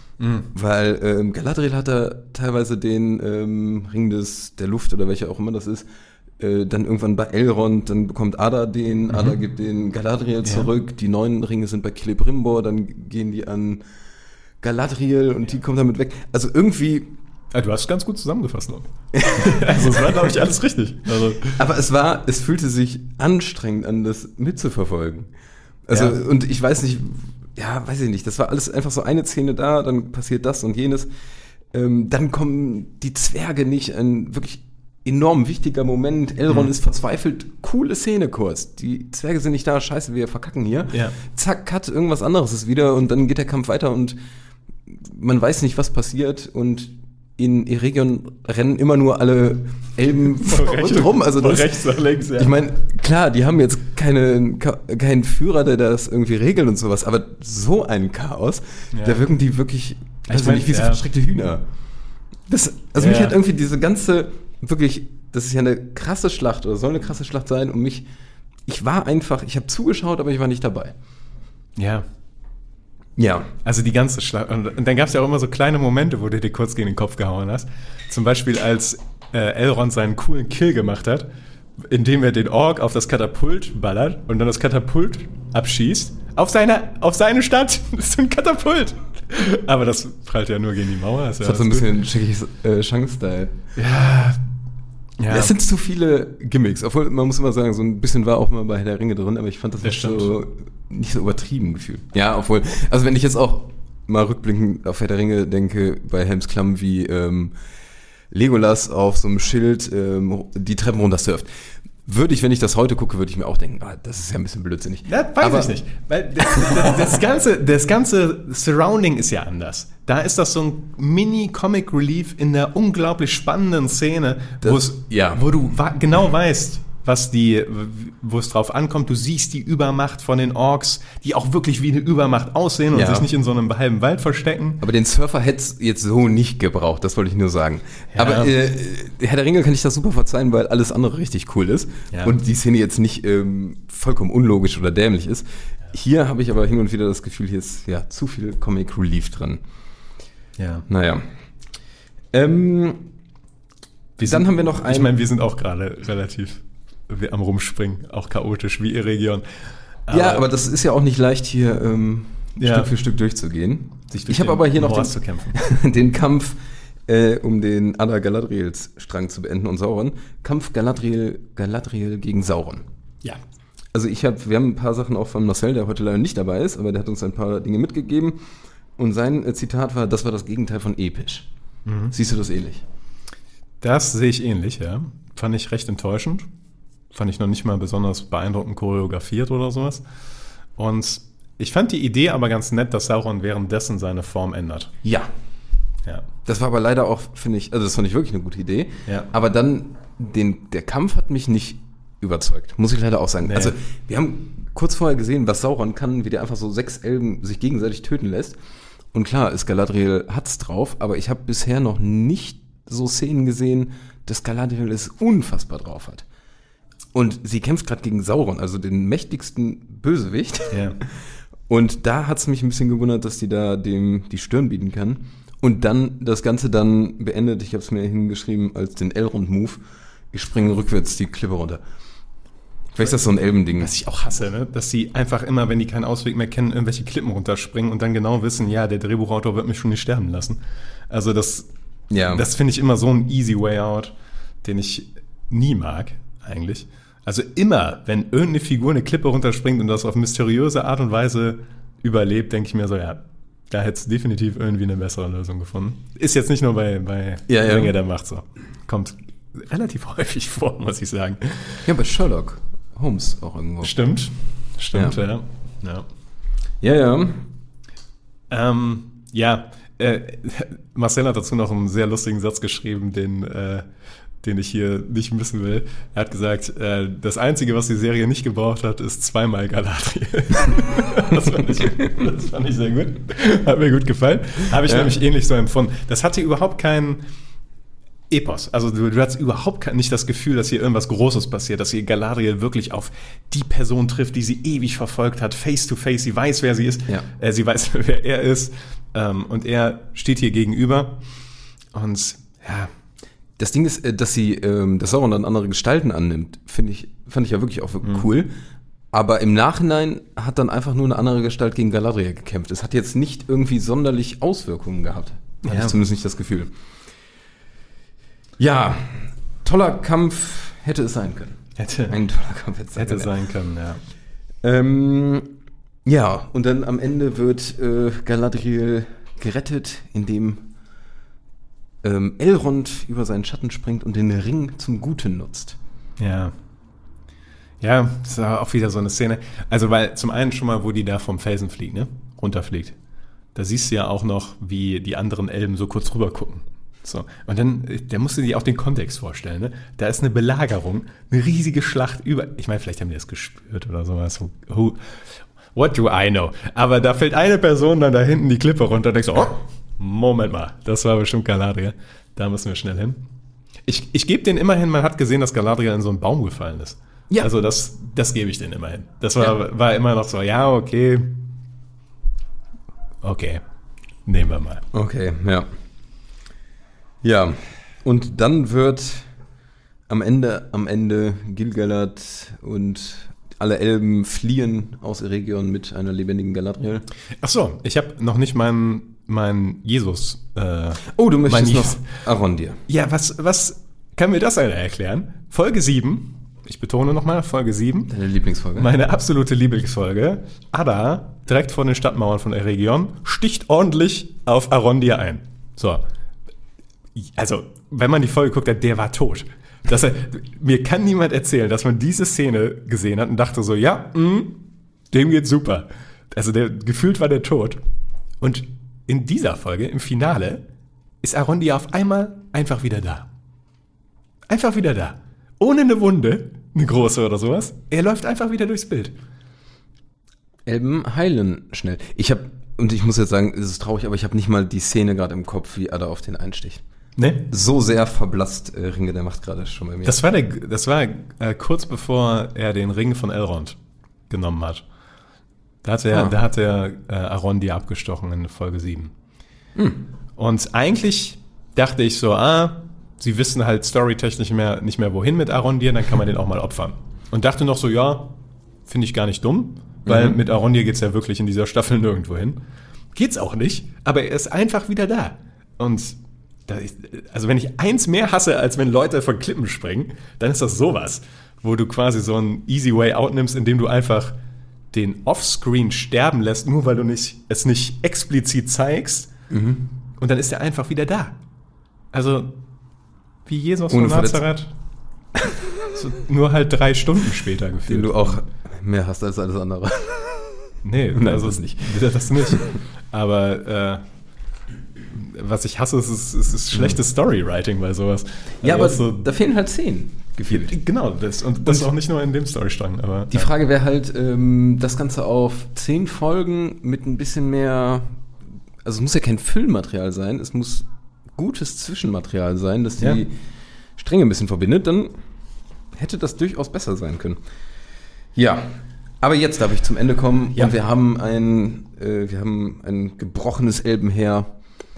Weil Galadriel hat da teilweise den Ring der Luft oder welcher auch immer das ist, dann irgendwann bei Elrond, dann bekommt Ada den, Ada gibt den Galadriel zurück, die 9 Ringe sind bei Celebrimbor, dann gehen die an Galadriel und die kommt damit weg. Also irgendwie... Ja, du hast es ganz gut zusammengefasst noch. Also es war, glaube ich, alles richtig. Also. Aber es fühlte sich anstrengend an, das mitzuverfolgen. Also, und ich weiß nicht, das war alles einfach so eine Szene da, dann passiert das und jenes. Dann kommen die Zwerge nicht, ein wirklich enorm wichtiger Moment. Elrond ist verzweifelt, coole Szene kurz. Die Zwerge sind nicht da, scheiße, wir verkacken hier. Ja. Zack, Cut, irgendwas anderes ist wieder und dann geht der Kampf weiter und man weiß nicht, was passiert und in Eregion rennen immer nur alle Elben und rum. Also das, rechts nach links, ja. Ich meine, klar, die haben jetzt keinen Führer, der das irgendwie regelt und sowas, aber so ein Chaos, da wirken die wirklich, nicht wie so verschreckte Hühner. Mich hat irgendwie diese ganze, wirklich, das ist ja eine krasse Schlacht oder soll eine krasse Schlacht sein und ich habe zugeschaut, aber ich war nicht dabei. Ja. Ja. Also die ganze Schlacht. Und dann gab es ja auch immer so kleine Momente, wo du dir kurz gegen den Kopf gehauen hast. Zum Beispiel, als Elrond seinen coolen Kill gemacht hat, indem er den Ork auf das Katapult ballert und dann das Katapult abschießt. Auf seine Stadt. Das ist so ein Katapult. Aber das prallt ja nur gegen die Mauer. Das hat so ein bisschen Shang-Style. Ja. Es sind zu viele Gimmicks. Obwohl, man muss immer sagen, so ein bisschen war auch mal bei Herr der Ringe drin, aber ich fand das nicht so übertrieben gefühlt. Ja, obwohl, also wenn ich jetzt auch mal rückblickend auf Herr der Ringe denke, bei Helmsklamm wie Legolas auf so einem Schild die Treppen runter surft. Wenn ich das heute gucke, würde ich mir auch denken, das ist ja ein bisschen blödsinnig. Ja, weiß ich nicht. Weil das ganze Surrounding ist ja anders. Da ist das so ein Mini-Comic-Relief in der unglaublich spannenden Szene, wo du genau weißt, wo es drauf ankommt. Du siehst die Übermacht von den Orks, die auch wirklich wie eine Übermacht aussehen und sich nicht in so einem halben Wald verstecken. Aber den Surfer hätte es jetzt so nicht gebraucht, das wollte ich nur sagen. Ja. Aber Herr der Ringe kann ich das super verzeihen, weil alles andere richtig cool ist und die Szene jetzt nicht vollkommen unlogisch oder dämlich ist. Hier habe ich aber hin und wieder das Gefühl, hier ist zu viel Comic Relief drin. Ja. Naja. Dann haben wir noch einen... Ich meine, wir sind auch gerade relativ am Rumspringen, auch chaotisch wie Eregion. Aber das ist ja auch nicht leicht, hier Stück für Stück durchzugehen. Ich habe aber hier noch den Kampf, um den Ada-Galadriels Strang zu beenden und Sauron. Kampf Galadriel gegen Sauron. Ja. Also wir haben ein paar Sachen auch von Marcel, der heute leider nicht dabei ist, aber der hat uns ein paar Dinge mitgegeben. Und sein Zitat war, das war das Gegenteil von episch. Siehst du das ähnlich? Das sehe ich ähnlich, ja. Fand ich recht enttäuschend. Fand ich noch nicht mal besonders beeindruckend choreografiert oder sowas. Und ich fand die Idee aber ganz nett, dass Sauron währenddessen seine Form ändert. Ja. Das war aber leider auch, finde ich, also das fand ich wirklich eine gute Idee. Ja. Aber dann, der Kampf hat mich nicht überzeugt, muss ich leider auch sagen. Nee. Also wir haben kurz vorher gesehen, was Sauron kann, wie der einfach so 6 Elben sich gegenseitig töten lässt. Und klar, Galadriel hat's drauf, aber ich habe bisher noch nicht so Szenen gesehen, dass Galadriel es unfassbar drauf hat. Und sie kämpft gerade gegen Sauron, also den mächtigsten Bösewicht. Ja. Und da hat es mich ein bisschen gewundert, dass die da dem die Stirn bieten kann. Und dann das Ganze dann beendet, ich habe es mir hingeschrieben, als den Elrond-Move. Ich springe rückwärts die Klippe runter. Vielleicht ist das so ein Elbending. Was ich auch hasse, ne? Dass sie einfach immer, wenn die keinen Ausweg mehr kennen, irgendwelche Klippen runterspringen und dann genau wissen, ja, der Drehbuchautor wird mich schon nicht sterben lassen. Also das finde ich immer so ein easy way out, den ich nie mag, eigentlich. Also immer, wenn irgendeine Figur eine Klippe runterspringt und das auf mysteriöse Art und Weise überlebt, denke ich mir so, ja, da hätte es definitiv irgendwie eine bessere Lösung gefunden. Ist jetzt nicht nur bei Ringe der Macht so. Kommt relativ häufig vor, muss ich sagen. Ja, bei Sherlock Holmes auch irgendwo. Stimmt, ja. Marcel hat dazu noch einen sehr lustigen Satz geschrieben, den ich hier nicht missen will. Er hat gesagt, das Einzige, was die Serie nicht gebraucht hat, ist zweimal Galadriel. Das fand ich sehr gut. Hat mir gut gefallen. Habe ich nämlich ähnlich so empfunden. Das hatte überhaupt keinen Epos. Also du hast überhaupt nicht das Gefühl, dass hier irgendwas Großes passiert, dass hier Galadriel wirklich auf die Person trifft, die sie ewig verfolgt hat, face to face. Sie weiß, wer sie ist. Ja. Sie weiß, wer er ist. Und er steht hier gegenüber. Und ja. Das Ding ist, dass Sauron dann andere Gestalten annimmt, fand ich ja wirklich auch cool. Aber im Nachhinein hat dann einfach nur eine andere Gestalt gegen Galadriel gekämpft. Es hat jetzt nicht irgendwie sonderlich Auswirkungen gehabt. Hatte ich zumindest nicht das Gefühl. Ja, toller Kampf hätte es sein können. Ein toller Kampf hätte es sein können, ja. Ja, und dann am Ende wird Galadriel gerettet, indem Elrond über seinen Schatten springt und den Ring zum Guten nutzt. Ja. Ja, das war auch wieder so eine Szene. Also, weil zum einen schon mal, wo die da vom Felsen fliegt, ne? Runterfliegt. Da siehst du ja auch noch, wie die anderen Elben so kurz rüber gucken. So. Und dann, da musst du dir auch den Kontext vorstellen, ne? Da ist eine Belagerung, eine riesige Schlacht über, ich meine, vielleicht haben die das gespürt oder sowas. What do I know? Aber da fällt eine Person dann da hinten die Klippe runter und denkst so, oh, Moment mal, das war bestimmt Galadriel. Da müssen wir schnell hin. Ich gebe denen immerhin, man hat gesehen, dass Galadriel in so einen Baum gefallen ist. Ja. Also das gebe ich denen immerhin. Das war immer noch so, ja, okay. Okay, nehmen wir mal. Okay, ja. Ja, und dann wird am Ende Gil-galad und alle Elben fliehen aus Eregion mit einer lebendigen Galadriel. Ach so, ich habe noch nicht mein Jesus. Du möchtest noch Arondir. Ja, was kann mir das einer erklären? Folge 7, ich betone nochmal, Folge 7. Deine Lieblingsfolge? Meine absolute Lieblingsfolge. Ada, direkt vor den Stadtmauern von Eregion, sticht ordentlich auf Arondir ein. So. Also, wenn man die Folge guckt, der war tot. Mir kann niemand erzählen, dass man diese Szene gesehen hat und dachte so, ja, dem geht's super. Also gefühlt war der tot. Und in dieser Folge, im Finale, ist Arondir auf einmal einfach wieder da. Einfach wieder da. Ohne eine Wunde, eine große oder sowas. Er läuft einfach wieder durchs Bild. Elben heilen schnell. Ich muss jetzt sagen, es ist traurig, aber ich habe nicht mal die Szene gerade im Kopf, wie Ada auf den einsticht. Ne? So sehr verblasst Ringe der Macht gerade schon bei mir. Das war kurz bevor er den Ring von Elrond genommen hat. Da hat er Arondir abgestochen in Folge 7. Und eigentlich dachte ich so, sie wissen halt storytechnisch nicht mehr wohin mit Arondir, dann kann man den auch mal opfern. Und dachte noch so, ja, finde ich gar nicht dumm, weil mit Arondir geht's ja wirklich in dieser Staffel nirgendwo hin. Geht's auch nicht, aber er ist einfach wieder da. Und also wenn ich eins mehr hasse, als wenn Leute von Klippen springen, dann ist das sowas, wo du quasi so einen easy way out nimmst, indem du einfach den Offscreen sterben lässt, nur weil du es nicht explizit zeigst. Und dann ist er einfach wieder da. Also wie Jesus von Nazareth. So, nur halt 3 Stunden später gefühlt. Den du auch mehr hast als alles andere. Nee, nein, also das nicht. Das nicht. Aber was ich hasse, ist schlechtes Storywriting bei sowas. Ja, also aber da fehlen halt Szenen. Gefühlt. Genau, das auch nicht nur in dem Storystrang. Aber die Frage wäre halt, das Ganze auf 10 Folgen mit ein bisschen mehr, also es muss ja kein Füllmaterial sein, es muss gutes Zwischenmaterial sein, das die Stränge ein bisschen verbindet, dann hätte das durchaus besser sein können. Ja, aber jetzt darf ich zum Ende kommen und wir haben ein gebrochenes Elbenheer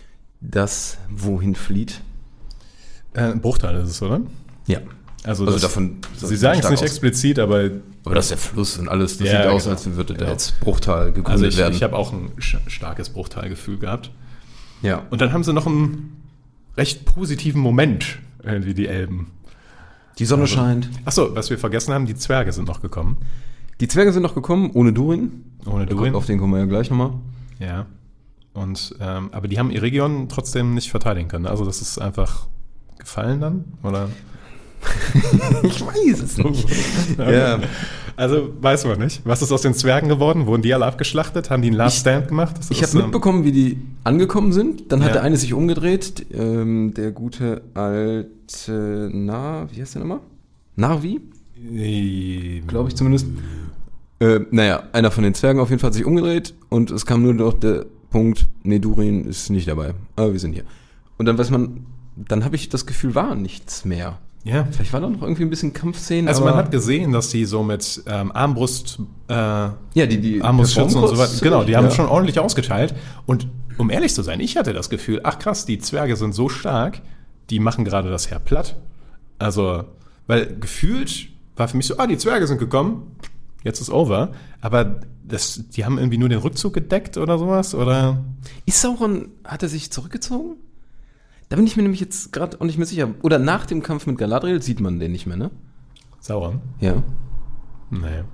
das wohin flieht? Ein Bruchteil ist es, oder? Ja. Also davon. Sie sagen es nicht explizit, aber das ist der Fluss und alles. Das Ja, sieht aus, genau. als würde da Genau. jetzt Bruchtal gegründet also ich werden. habe auch ein starkes Bruchteilgefühl gehabt. Ja. Und dann haben sie noch einen recht positiven Moment, irgendwie die Elben. Die Sonne scheint. Achso, was wir vergessen haben, die Zwerge sind noch gekommen. Die Zwerge sind noch gekommen, ohne Durin. Ohne Durin. Auf den kommen wir ja gleich nochmal. Ja. Und, aber die haben Eregion trotzdem nicht verteidigen können. Also das ist einfach gefallen dann, oder? Ich weiß es nicht. Ja. Also weiß man nicht. Was ist aus den Zwergen geworden? Wurden die alle abgeschlachtet? Haben die einen Last Stand gemacht? Das Ich ist, habe mitbekommen, wie die angekommen sind. Dann hat Ja. der eine sich umgedreht. Der gute alte, wie heißt der nochmal? Narvi, glaube ich zumindest. Naja, einer von den Zwergen auf jeden Fall hat sich umgedreht und es kam nur noch der Punkt, nee, Durin ist nicht dabei. Aber wir sind hier. Und dann weiß man, dann habe ich das Gefühl, war nichts mehr. Ja. Vielleicht war da noch irgendwie ein bisschen Kampfszenen. Also aber man hat gesehen, dass die so mit Armbrust, ja, die Armbrustschützen und so performen weiter, genau, die haben ja. schon ordentlich ausgeteilt. Und um ehrlich zu sein, ich hatte das Gefühl, ach krass, die Zwerge sind so stark, die machen gerade das Heer platt. Also, weil gefühlt war für mich so, die Zwerge sind gekommen, jetzt ist over. Aber die haben irgendwie nur den Rückzug gedeckt oder sowas, oder? Ist Sauron, hat er sich zurückgezogen? Da bin ich mir nämlich jetzt gerade auch nicht mehr sicher. Oder nach dem Kampf mit Galadriel sieht man den nicht mehr, ne? Sauron? Ja. Nee.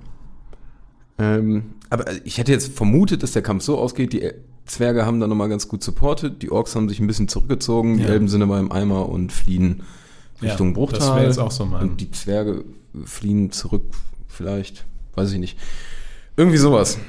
Aber ich hätte jetzt vermutet, dass der Kampf so ausgeht, die Zwerge haben da nochmal ganz gut supportet, die Orks haben sich ein bisschen zurückgezogen, die Ja. Elben sind aber im Eimer und fliehen Richtung Ja, Bruchtal. das wäre jetzt auch so mein- Und die Zwerge fliehen zurück, vielleicht, weiß ich nicht. Irgendwie sowas.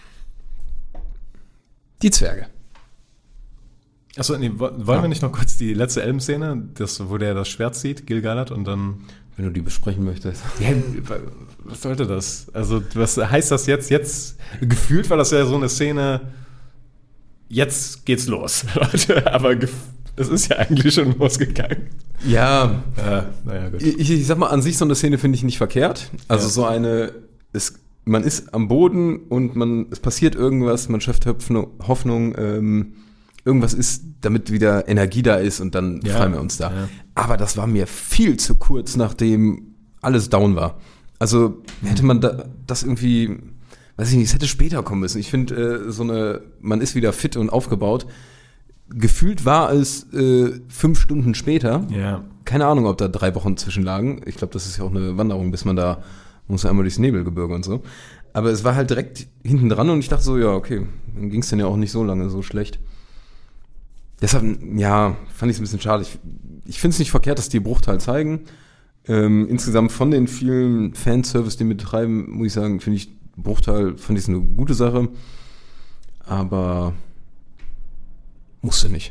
Die Zwerge. Achso, nee, wollen wir nicht noch kurz die letzte Elbenszene, wo der das Schwert zieht, Gil-galad, und dann... Wenn du die besprechen möchtest. Ja, was sollte das? Also, was heißt das jetzt? Jetzt, gefühlt war das ja so eine Szene, jetzt geht's los, Leute, aber es ist ja eigentlich schon losgegangen. Ja, Naja, gut. ich sag mal, an sich so eine Szene finde ich nicht verkehrt. Also Ja. so eine, man ist am Boden und es passiert irgendwas, man schöpft Hoffnung, irgendwas ist, damit wieder Energie da ist und dann Ja, freuen wir uns da. ja. Aber das war mir viel zu kurz, nachdem alles down war. Also hätte man das irgendwie, weiß ich nicht, es hätte später kommen müssen. Ich finde, man ist wieder fit und aufgebaut. Gefühlt war es 5 Stunden später. Ja. Keine Ahnung, ob da 3 Wochen zwischenlagen. Ich glaube, das ist ja auch eine Wanderung, bis man da muss einmal durchs Nebelgebirge und so. Aber es war halt direkt hinten dran und ich dachte so, ja, okay, dann ging es dann ja auch nicht so lange so schlecht. Deshalb, ja, fand ich es ein bisschen schade. Ich finde es nicht verkehrt, dass die Bruchteil zeigen. Insgesamt von den vielen Fanservice, die wir betreiben, muss ich sagen, finde ich Bruchteil, fand ich es eine gute Sache. Aber musste nicht.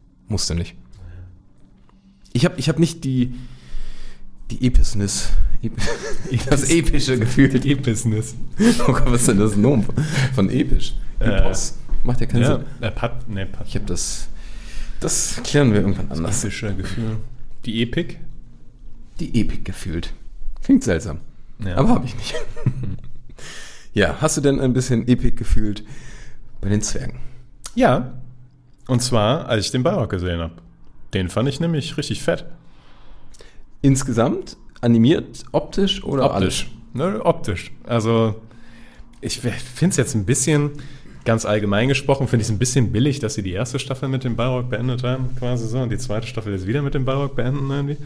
Ich hab nicht die Episness. Das epische Gefühl. E-Business. Oh Gott, was ist denn das Nomen von episch? Epos. Macht ja keinen Ja, Sinn. Pat. Ich habe das klären wir irgendwann anders. Epische Gefühl. Die Epik? Die Epik gefühlt. Klingt seltsam. Ja. Aber habe ich nicht. Ja, hast du denn ein bisschen Epik gefühlt bei den Zwergen? Ja. Und zwar, als ich den Balrog gesehen habe. Den fand ich nämlich richtig fett. Insgesamt? Animiert? Optisch oder Optisch. Ne, optisch. Also, ich finde es jetzt ein bisschen, ganz allgemein gesprochen, finde ich es ein bisschen billig, dass sie die erste Staffel mit dem Balrog beendet haben, quasi so, und die zweite Staffel jetzt wieder mit dem Balrog beenden irgendwie.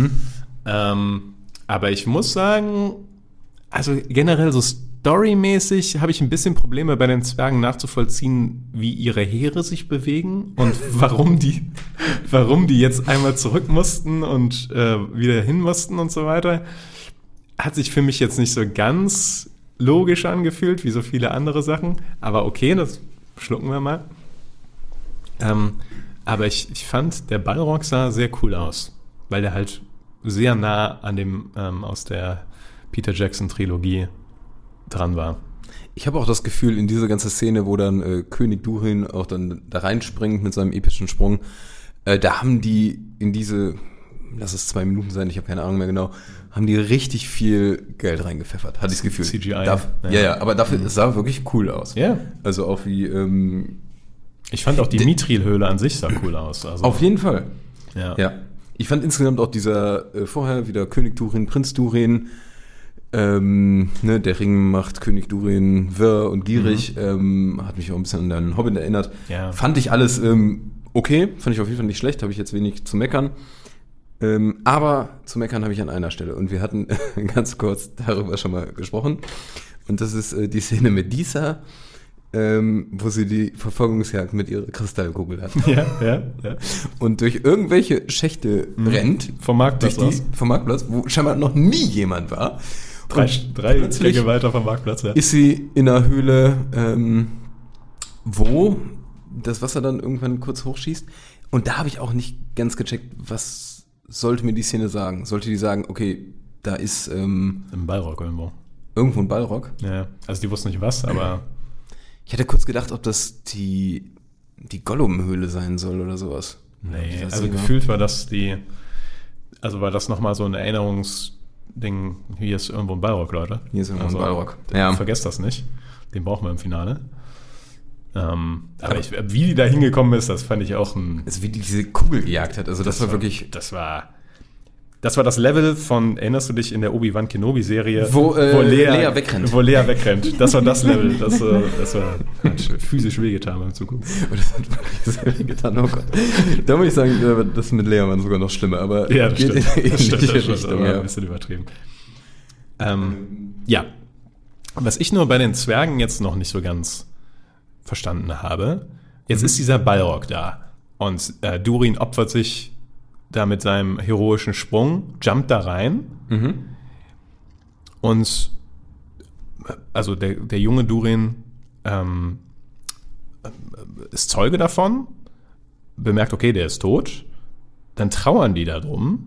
Aber ich muss sagen, also generell so storymäßig habe ich ein bisschen Probleme bei den Zwergen nachzuvollziehen, wie ihre Heere sich bewegen und warum die jetzt einmal zurück mussten und wieder hin mussten und so weiter. Hat sich für mich jetzt nicht so ganz logisch angefühlt, wie so viele andere Sachen. Aber okay, das schlucken wir mal. Aber ich fand, der Balrog sah sehr cool aus, weil der halt sehr nah an dem aus der Peter Jackson-Trilogie dran war. Ich habe auch das Gefühl, in diese ganze Szene, wo dann König Durin auch dann da reinspringt mit seinem epischen Sprung, da haben die in diese, lass es 2 Minuten sein, ich habe keine Ahnung mehr genau, haben die richtig viel Geld reingepfeffert, hatte ich das Gefühl. CGI. Ja, aber dafür, es sah wirklich cool aus. Ja. Also auch wie, Ich fand auch die Mithril-Höhle an sich sah cool aus. Also, Auf jeden Fall. ja. Ich fand insgesamt auch dieser vorher wieder König Durin, Prinz Durin, der Ring macht König Durin wirr und gierig, hat mich auch ein bisschen an deinen Hobbit erinnert. Ja. Fand ich alles okay, fand ich auf jeden Fall nicht schlecht, habe ich jetzt wenig zu meckern. Aber zu meckern habe ich an einer Stelle und wir hatten ganz kurz darüber schon mal gesprochen und das ist die Szene mit Disa, wo sie die Verfolgungsjagd mit ihrer Kristallkugel hat. Ja. Und durch irgendwelche Schächte rennt. Vom Marktplatz aus. Vom Marktplatz, wo scheinbar noch nie jemand war. Drei plötzlich Gänge weiter vom Marktplatz, ja. ist sie in einer Höhle, wo das Wasser dann irgendwann kurz hochschießt. Und da habe ich auch nicht ganz gecheckt, was sollte mir die Szene sagen? Sollte die sagen, okay, da ist Im Balrog irgendwo. irgendwo ein Balrog? Ja, also die wussten nicht was, aber Ich hätte kurz gedacht, ob das die Gollum-Höhle sein soll oder sowas. nee, Das also war- gefühlt war das war das nochmal so ein Erinnerungsding, hier ist irgendwo ein Balrog, Leute. Hier ist irgendwo ein Balrog. Ja. Ja. Vergesst das nicht. Den brauchen wir im Finale. Aber wie die da hingekommen ist, das fand ich auch Also wie die diese Kugel gejagt hat. Also das war wirklich... Das war das Level von, erinnerst du dich in der Obi-Wan Kenobi-Serie? Wo Lea wegrennt. Wo Lea wegrennt. Das war das Level. Das hat physisch wehgetan beim Zugucken. Und das hat wirklich sehr weh getan, oh Gott. Da muss ich sagen, das mit Lea war sogar noch schlimmer, aber Ja, das stimmt. in Das ähnliche stimmt, das stimmt, Richtung, aber ja. ein bisschen übertrieben. Ja. Was ich nur bei den Zwergen jetzt noch nicht so ganz verstanden habe, jetzt ist dieser Balrog da und Durin opfert sich da mit seinem heroischen Sprung, jumpt da rein und also der junge Durin ist Zeuge davon, bemerkt, okay, der ist tot, dann trauern die da drum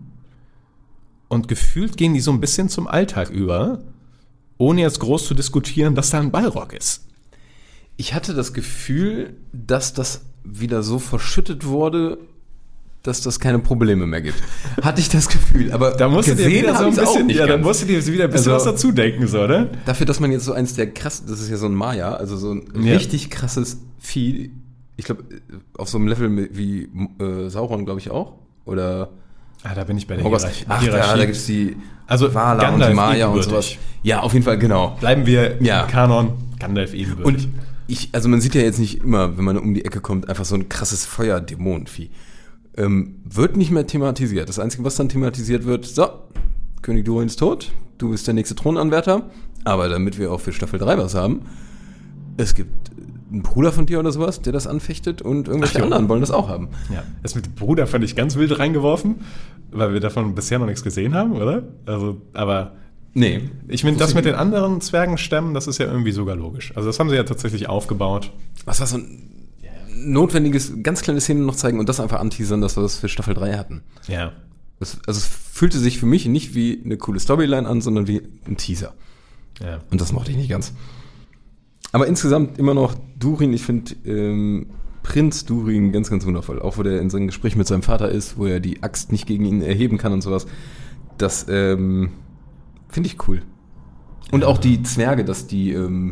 und gefühlt gehen die so ein bisschen zum Alltag über, ohne jetzt groß zu diskutieren, dass da ein Balrog ist. Ich hatte das Gefühl, dass das wieder so verschüttet wurde, dass das keine Probleme mehr gibt. Hatte ich das Gefühl, aber Da musst du dir wieder so ein habe ich's auch bisschen, nicht ja, dann ganz. musst du dir wieder ein bisschen Also- was dazu denken, so, oder? Dafür, dass man jetzt so eins der krass, das ist ja so ein Maya, also so ein Ja. richtig krasses Vieh, ich glaube, auf so einem Level wie Sauron, glaube ich, auch. Oder Da bin ich bei der Morgoth. Ach ja, da gibt es die Also Valar und Gandalf die Maya und ebenbürtig. sowas. Ja, auf jeden Fall, genau. Bleiben wir Ja. im Kanon, Gandalf ebenbürtig. Und also man sieht ja jetzt nicht immer, wenn man um die Ecke kommt, einfach so ein krasses Feuerdämonenvieh. Wird nicht mehr thematisiert. Das Einzige, was dann thematisiert wird, so, König Durin ist tot, du bist der nächste Thronanwärter, aber damit wir auch für Staffel 3 was haben, es gibt einen Bruder von dir oder sowas, der das anfechtet und irgendwelche Ach, jo. anderen wollen das auch haben. Ja, das mit dem Bruder fand ich ganz wild reingeworfen, weil wir davon bisher noch nichts gesehen haben, oder? Also, aber Nee. ich finde, das mit den anderen Zwergenstämmen, das ist ja irgendwie sogar logisch. Also das haben sie ja tatsächlich aufgebaut. Was war so ein notwendiges, ganz kleine Szene noch zeigen und das einfach anteasern, dass wir das für Staffel 3 hatten. Ja. Also es fühlte sich für mich nicht wie eine coole Storyline an, sondern wie ein Teaser. Ja. Und das mochte ich nicht ganz. Aber insgesamt immer noch Durin, ich finde Prinz Durin ganz, ganz wundervoll. Auch wo der in seinem Gespräch mit seinem Vater ist, wo er die Axt nicht gegen ihn erheben kann und sowas. Das finde ich cool. Und auch die Zwerge, dass die,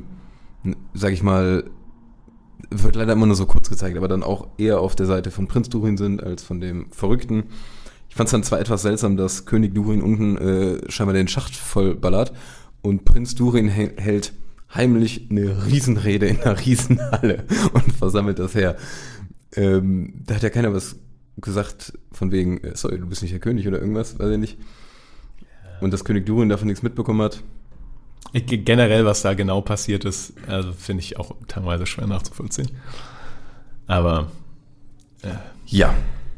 sag ich mal, wird leider immer nur so kurz gezeigt, aber dann auch eher auf der Seite von Prinz Durin sind als von dem Verrückten. Ich fand es dann zwar etwas seltsam, dass König Durin unten scheinbar den Schacht voll ballert und Prinz Durin hält heimlich eine Riesenrede in einer Riesenhalle und versammelt das her. Da hat ja keiner was gesagt von wegen, sorry, du bist nicht der König oder irgendwas, weiß ich nicht. Und dass König Durin davon nichts mitbekommen hat. Generell, was da genau passiert ist, also finde ich auch teilweise schwer nachzuvollziehen. Aber Ja.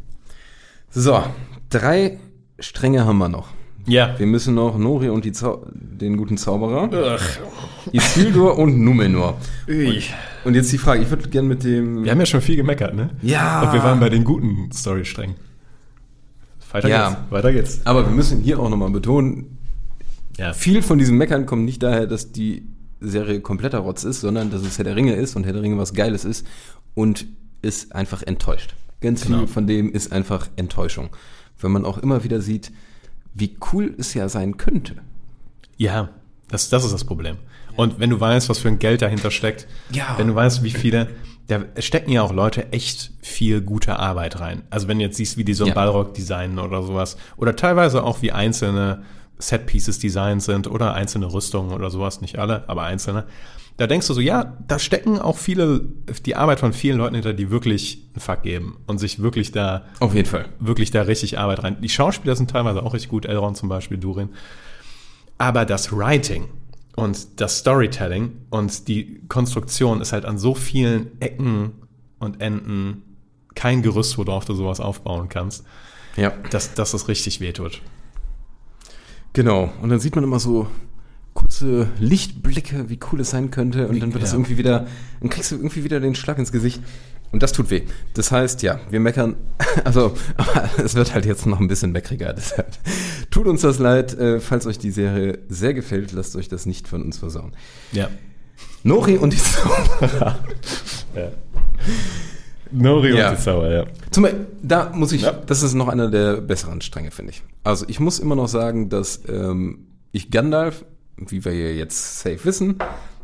So, 3 Stränge haben wir noch. ja. Wir müssen noch Nori und den guten Zauberer, Isildur und Numenor. Und jetzt die Frage, ich würde gerne mit dem... Wir haben ja schon viel gemeckert, ne? Ja. Und wir waren bei den guten Storysträngen. Weiter geht's. Aber wir müssen hier auch nochmal betonen, Ja. viel von diesem Meckern kommt nicht daher, dass die Serie kompletter Rotz ist, sondern dass es Herr der Ringe ist und Herr der Ringe was Geiles ist und ist einfach enttäuscht. Ganz Genau. viel von dem ist einfach Enttäuschung. Wenn man auch immer wieder sieht, wie cool es ja sein könnte. Ja, das ist das Problem. Und wenn du weißt, was für ein Geld dahinter steckt, Ja. wenn du weißt, wie viele, da stecken ja auch Leute echt viel gute Arbeit rein. Also wenn du jetzt siehst, wie die so einen Balrog designen oder sowas, oder teilweise auch wie einzelne Set-Pieces designt sind oder einzelne Rüstungen oder sowas, nicht alle, aber einzelne. Da denkst du so, ja, da stecken auch die Arbeit von vielen Leuten hinter, die wirklich einen Fuck geben und sich wirklich da Auf jeden Fall. wirklich da richtig Arbeit rein. Die Schauspieler sind teilweise auch richtig gut, Elrond zum Beispiel, Durin. Aber das Writing und das Storytelling und die Konstruktion ist halt an so vielen Ecken und Enden kein Gerüst, worauf du sowas aufbauen kannst, Ja. dass es richtig wehtut. Genau. Und dann sieht man immer so kurze Lichtblicke, wie cool es sein könnte. Und dann wird das irgendwie wieder, dann kriegst du irgendwie wieder den Schlag ins Gesicht. Und das tut weh. Das heißt, ja, wir meckern, also, aber es wird halt jetzt noch ein bisschen meckriger. Deshalb tut uns das leid. Falls euch die Serie sehr gefällt, lasst euch das nicht von uns versauen. Ja. Nori und die Zauberer. Nori Ja. und die Zauber, ja. Da muss ich, Ja. das ist noch einer der besseren Stränge, finde ich. Also ich muss immer noch sagen, dass ich Gandalf, wie wir ja jetzt safe wissen,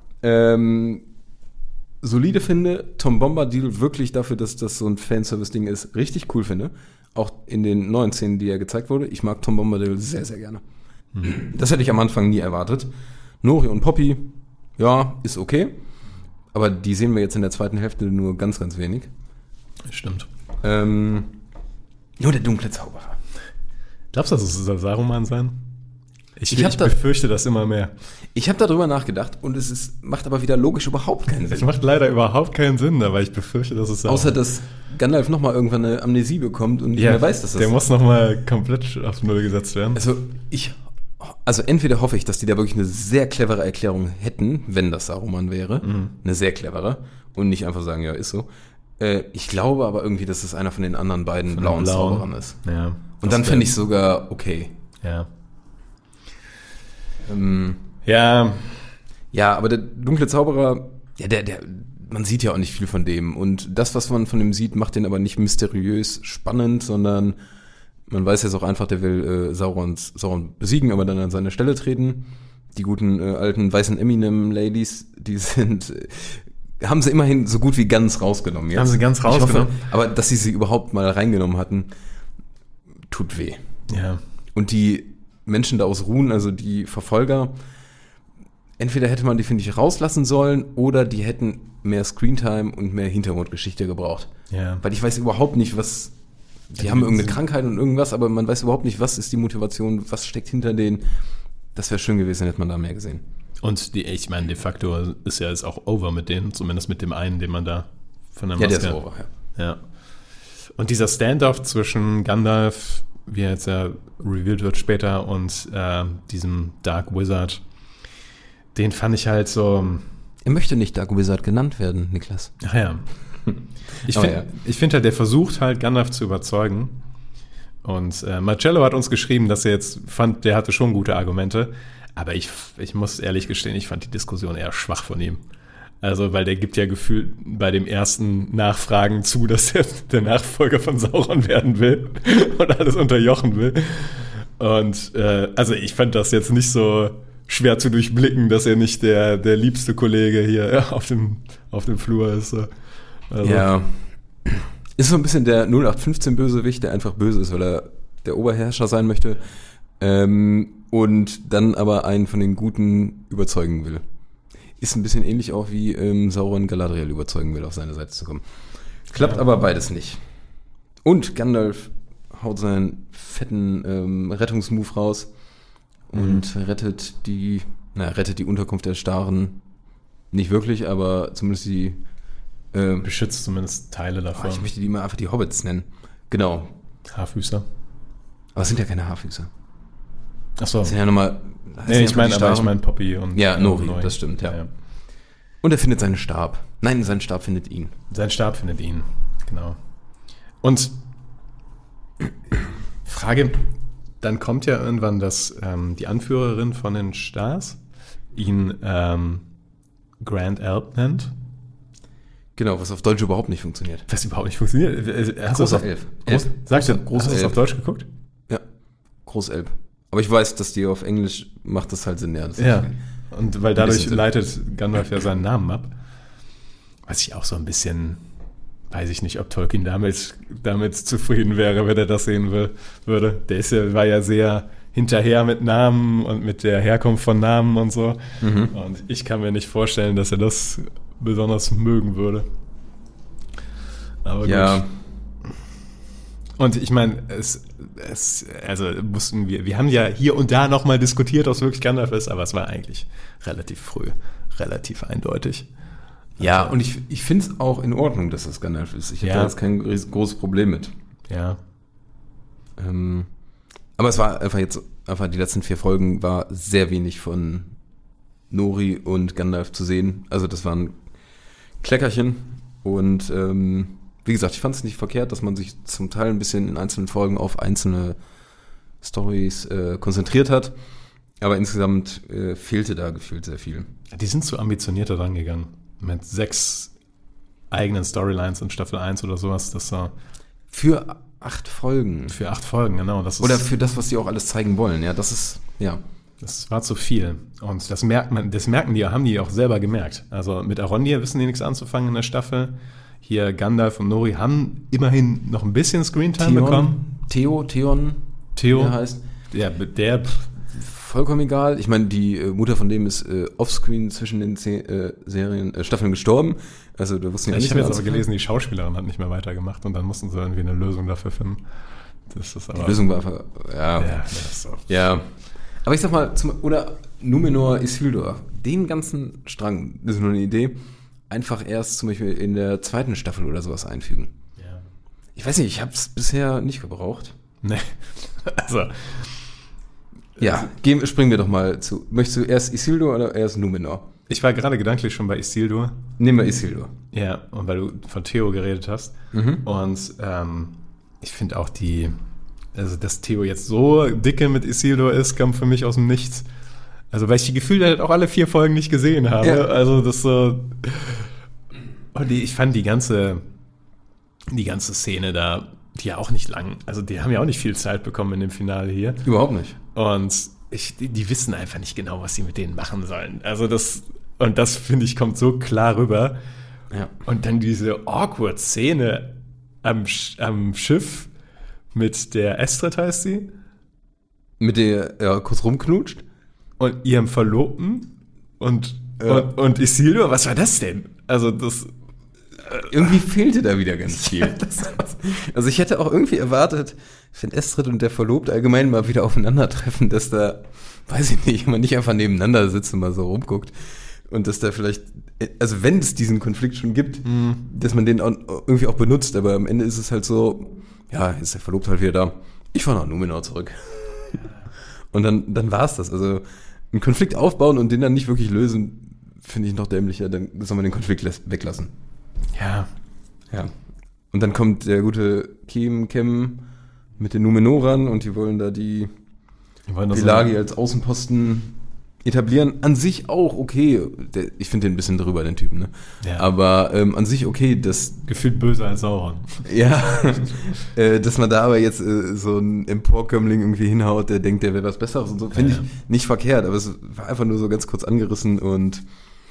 solide finde, Tom Bombadil wirklich dafür, dass das so ein Fanservice-Ding ist, richtig cool finde. Auch in den neuen Szenen, die ja gezeigt wurde. Ich mag Tom Bombadil sehr, sehr gerne. Das hätte ich am Anfang nie erwartet. Nori und Poppy, ja, ist okay. Aber die sehen wir jetzt in der zweiten Hälfte nur ganz, ganz wenig. Stimmt. Nur der dunkle Zauberer. Glaubst du, das soll Saruman sein? Ich hab da- befürchte das immer mehr. Ich habe darüber nachgedacht und macht aber wieder logisch überhaupt keinen Es Sinn. macht leider überhaupt keinen Sinn, aber ich befürchte, dass es Saruman. Außer, dass Gandalf nochmal irgendwann eine Amnesie bekommt und nicht mehr weiß, dass das der muss nochmal komplett auf Null gesetzt werden. Also entweder hoffe ich, dass die da wirklich eine sehr clevere Erklärung hätten, wenn das Saruman wäre. Eine sehr clevere. Und nicht einfach sagen, ja, ist so. Ich glaube aber irgendwie, dass es einer von den anderen beiden blauen Zauberern ist. Ja. Und dann fände ich sogar okay. Ja. Ja, aber der dunkle Zauberer, ja, man sieht ja auch nicht viel von dem. Und das, was man von ihm sieht, macht den aber nicht mysteriös spannend, sondern man weiß jetzt auch einfach, der will Sauron besiegen, aber dann an seine Stelle treten. Die guten alten weißen Eminem-Ladies, die haben sie immerhin so gut wie ganz rausgenommen jetzt. Haben sie ganz rausgenommen? Ich hoffe, aber dass sie überhaupt mal reingenommen hatten, tut weh. Ja. Und die Menschen da aus Ruhen, also die Verfolger, entweder hätte man die, finde ich, rauslassen sollen oder die hätten mehr Screentime und mehr Hintergrundgeschichte gebraucht. Ja. Weil ich weiß überhaupt nicht, die haben irgendeine Krankheit und irgendwas, aber man weiß überhaupt nicht, was ist die Motivation, was steckt hinter denen. Das wäre schön gewesen, hätte man da mehr gesehen. Und ich meine, de facto ist ja jetzt auch over mit denen, zumindest mit dem einen, den man da von der Ja, Maske... der ist over, ja. Ja. Und dieser Standoff zwischen Gandalf, wie er jetzt ja revealed wird später, und diesem Dark Wizard, den fand ich halt so... Er möchte nicht Dark Wizard genannt werden, Niklas. Ach ja. Ich Aber finde halt, der versucht halt, Gandalf zu überzeugen. Und Marcello hat uns geschrieben, dass er jetzt fand, der hatte schon gute Argumente. Aber ich muss ehrlich gestehen, ich fand die Diskussion eher schwach von ihm. Also, weil der gibt ja gefühlt bei dem ersten Nachfragen zu, dass er der Nachfolger von Sauron werden will und alles unterjochen will. Und also ich fand das jetzt nicht so schwer zu durchblicken, dass er nicht der liebste Kollege hier auf dem Flur ist. So. Also, Ja. Ist so ein bisschen der 0815-Bösewicht, der einfach böse ist, weil er der Oberherrscher sein möchte. Und dann aber einen von den Guten überzeugen will. Ist ein bisschen ähnlich auch wie Sauron Galadriel überzeugen will, auf seine Seite zu kommen. Klappt aber beides nicht. Und Gandalf haut seinen fetten Rettungsmove raus und rettet die Unterkunft der Starren. Nicht wirklich, aber zumindest die beschützt zumindest Teile davon. ich möchte die mal einfach die Hobbits nennen. Genau. Haarfüßer. Aber es sind ja keine Haarfüßer. Achso. Das sind ja nochmal... Nee, ich meine Poppy und Ja, Nori, das stimmt, ja. Und er findet seinen Stab. Nein, sein Stab findet ihn. Sein Stab findet ihn, genau. Und Frage, dann kommt ja irgendwann, dass die Anführerin von den Stars ihn Grand Elb nennt. Genau, was auf Deutsch überhaupt nicht funktioniert. Was überhaupt nicht funktioniert. Hast du das auf, Elf. Sagst du, Großer hast du das auf Elb. Deutsch geguckt? Ja, Großelb. Aber ich weiß, dass die auf Englisch macht das halt Sinn, ja. Das Ja. Und weil dadurch bisschen- leitet Gandalf ja seinen Namen ab. Was ich auch so ein bisschen, weiß ich nicht, ob Tolkien damit zufrieden wäre, wenn er das sehen würde. Der war ja sehr hinterher mit Namen und mit der Herkunft von Namen und so. Und ich kann mir nicht vorstellen, dass er das besonders mögen würde. Aber Ja. gut. Und ich meine, wir haben ja hier und da nochmal diskutiert, ob es wirklich Gandalf ist, aber es war eigentlich relativ früh, relativ eindeutig. Ja, und ich finde es auch in Ordnung, dass das Gandalf ist. Ich habe da jetzt kein großes Problem mit. Ja. Aber es war einfach die letzten 4 Folgen war sehr wenig von Nori und Gandalf zu sehen. Also das waren Kleckerchen und wie gesagt, ich fand es nicht verkehrt, dass man sich zum Teil ein bisschen in einzelnen Folgen auf einzelne Storys konzentriert hat. Aber insgesamt fehlte da gefühlt sehr viel. Die sind zu ambitioniert da rangegangen. Mit 6 eigenen Storylines in Staffel 1 oder sowas. Das war Für 8 Folgen. für 8 Folgen, genau. Das ist, Oder für das, was sie auch alles zeigen wollen. Ja, das ist, ja. das war zu viel. Und das merken die, haben die auch selber gemerkt. Also mit Arondir wissen die nichts anzufangen in der Staffel. Hier Gandalf und Nori haben immerhin noch ein bisschen Screentime bekommen. Theon, wie er heißt. Der Vollkommen egal. Ich meine, die Mutter von dem ist offscreen zwischen den Staffeln gestorben. Also da wussten ja ich nicht habe mehr jetzt aber anzufangen. gelesen, die Schauspielerin hat nicht mehr weitergemacht und dann mussten sie irgendwie eine Lösung dafür finden. Das ist aber, Die Lösung war einfach, das ist so. ja. Aber ich sag mal, oder Numenor, Isildur, den ganzen Strang, das ist nur eine Idee, einfach erst zum Beispiel in der 2. Staffel oder sowas einfügen. Ja. Ich weiß nicht, ich habe es bisher nicht gebraucht. Nee. Also, Ja, springen wir doch mal zu. Möchtest du erst Isildur oder erst Numenor? ich war gerade gedanklich schon bei Isildur. Nehmen wir Isildur. Ja, und weil du von Theo geredet hast. Und ich finde auch dass Theo jetzt so dicke mit Isildur ist, kam für mich aus dem Nichts. Also, weil ich die Gefühle halt auch alle 4 Folgen nicht gesehen habe. Ja. Also, das so. Und ich fand die ganze Szene da, die ja auch nicht lang, also die haben ja auch nicht viel Zeit bekommen in dem Finale hier. Überhaupt nicht. Und die wissen einfach nicht genau, was sie mit denen machen sollen. Also das finde ich, kommt so klar rüber. Ja. Und dann diese awkward Szene am Schiff mit der Estrid heißt sie. Mit der kurz rumknutscht. Und ihrem Verlobten und Isildur, was war das denn? Also das Irgendwie fehlte da wieder ganz viel. Also ich hätte auch irgendwie erwartet, wenn Estrid und der Verlobte allgemein mal wieder aufeinandertreffen, dass da, weiß ich nicht, man nicht einfach nebeneinander sitzt und mal so rumguckt und dass da vielleicht, also wenn es diesen Konflikt schon gibt, dass man den auch irgendwie auch benutzt, aber am Ende ist es halt so, ja, ist der Verlobte halt wieder da, ich fahre nach Numenor zurück. Und dann war es das. Also einen Konflikt aufbauen und den dann nicht wirklich lösen, finde ich noch dämlicher, dann soll man den Konflikt weglassen. ja. Ja. Und dann kommt der gute Kem mit den Numenorern und die wollen da die wollen das Pelagi als Außenposten etablieren. An sich auch okay. Ich finde den ein bisschen drüber, den Typen, ne? Ja. Aber an sich okay, dass gefühlt böser als Sauron. ja, dass man da aber jetzt so einen Emporkömmling irgendwie hinhaut, der denkt, der wäre was Besseres und so, finde ich nicht verkehrt, aber es war einfach nur so ganz kurz angerissen und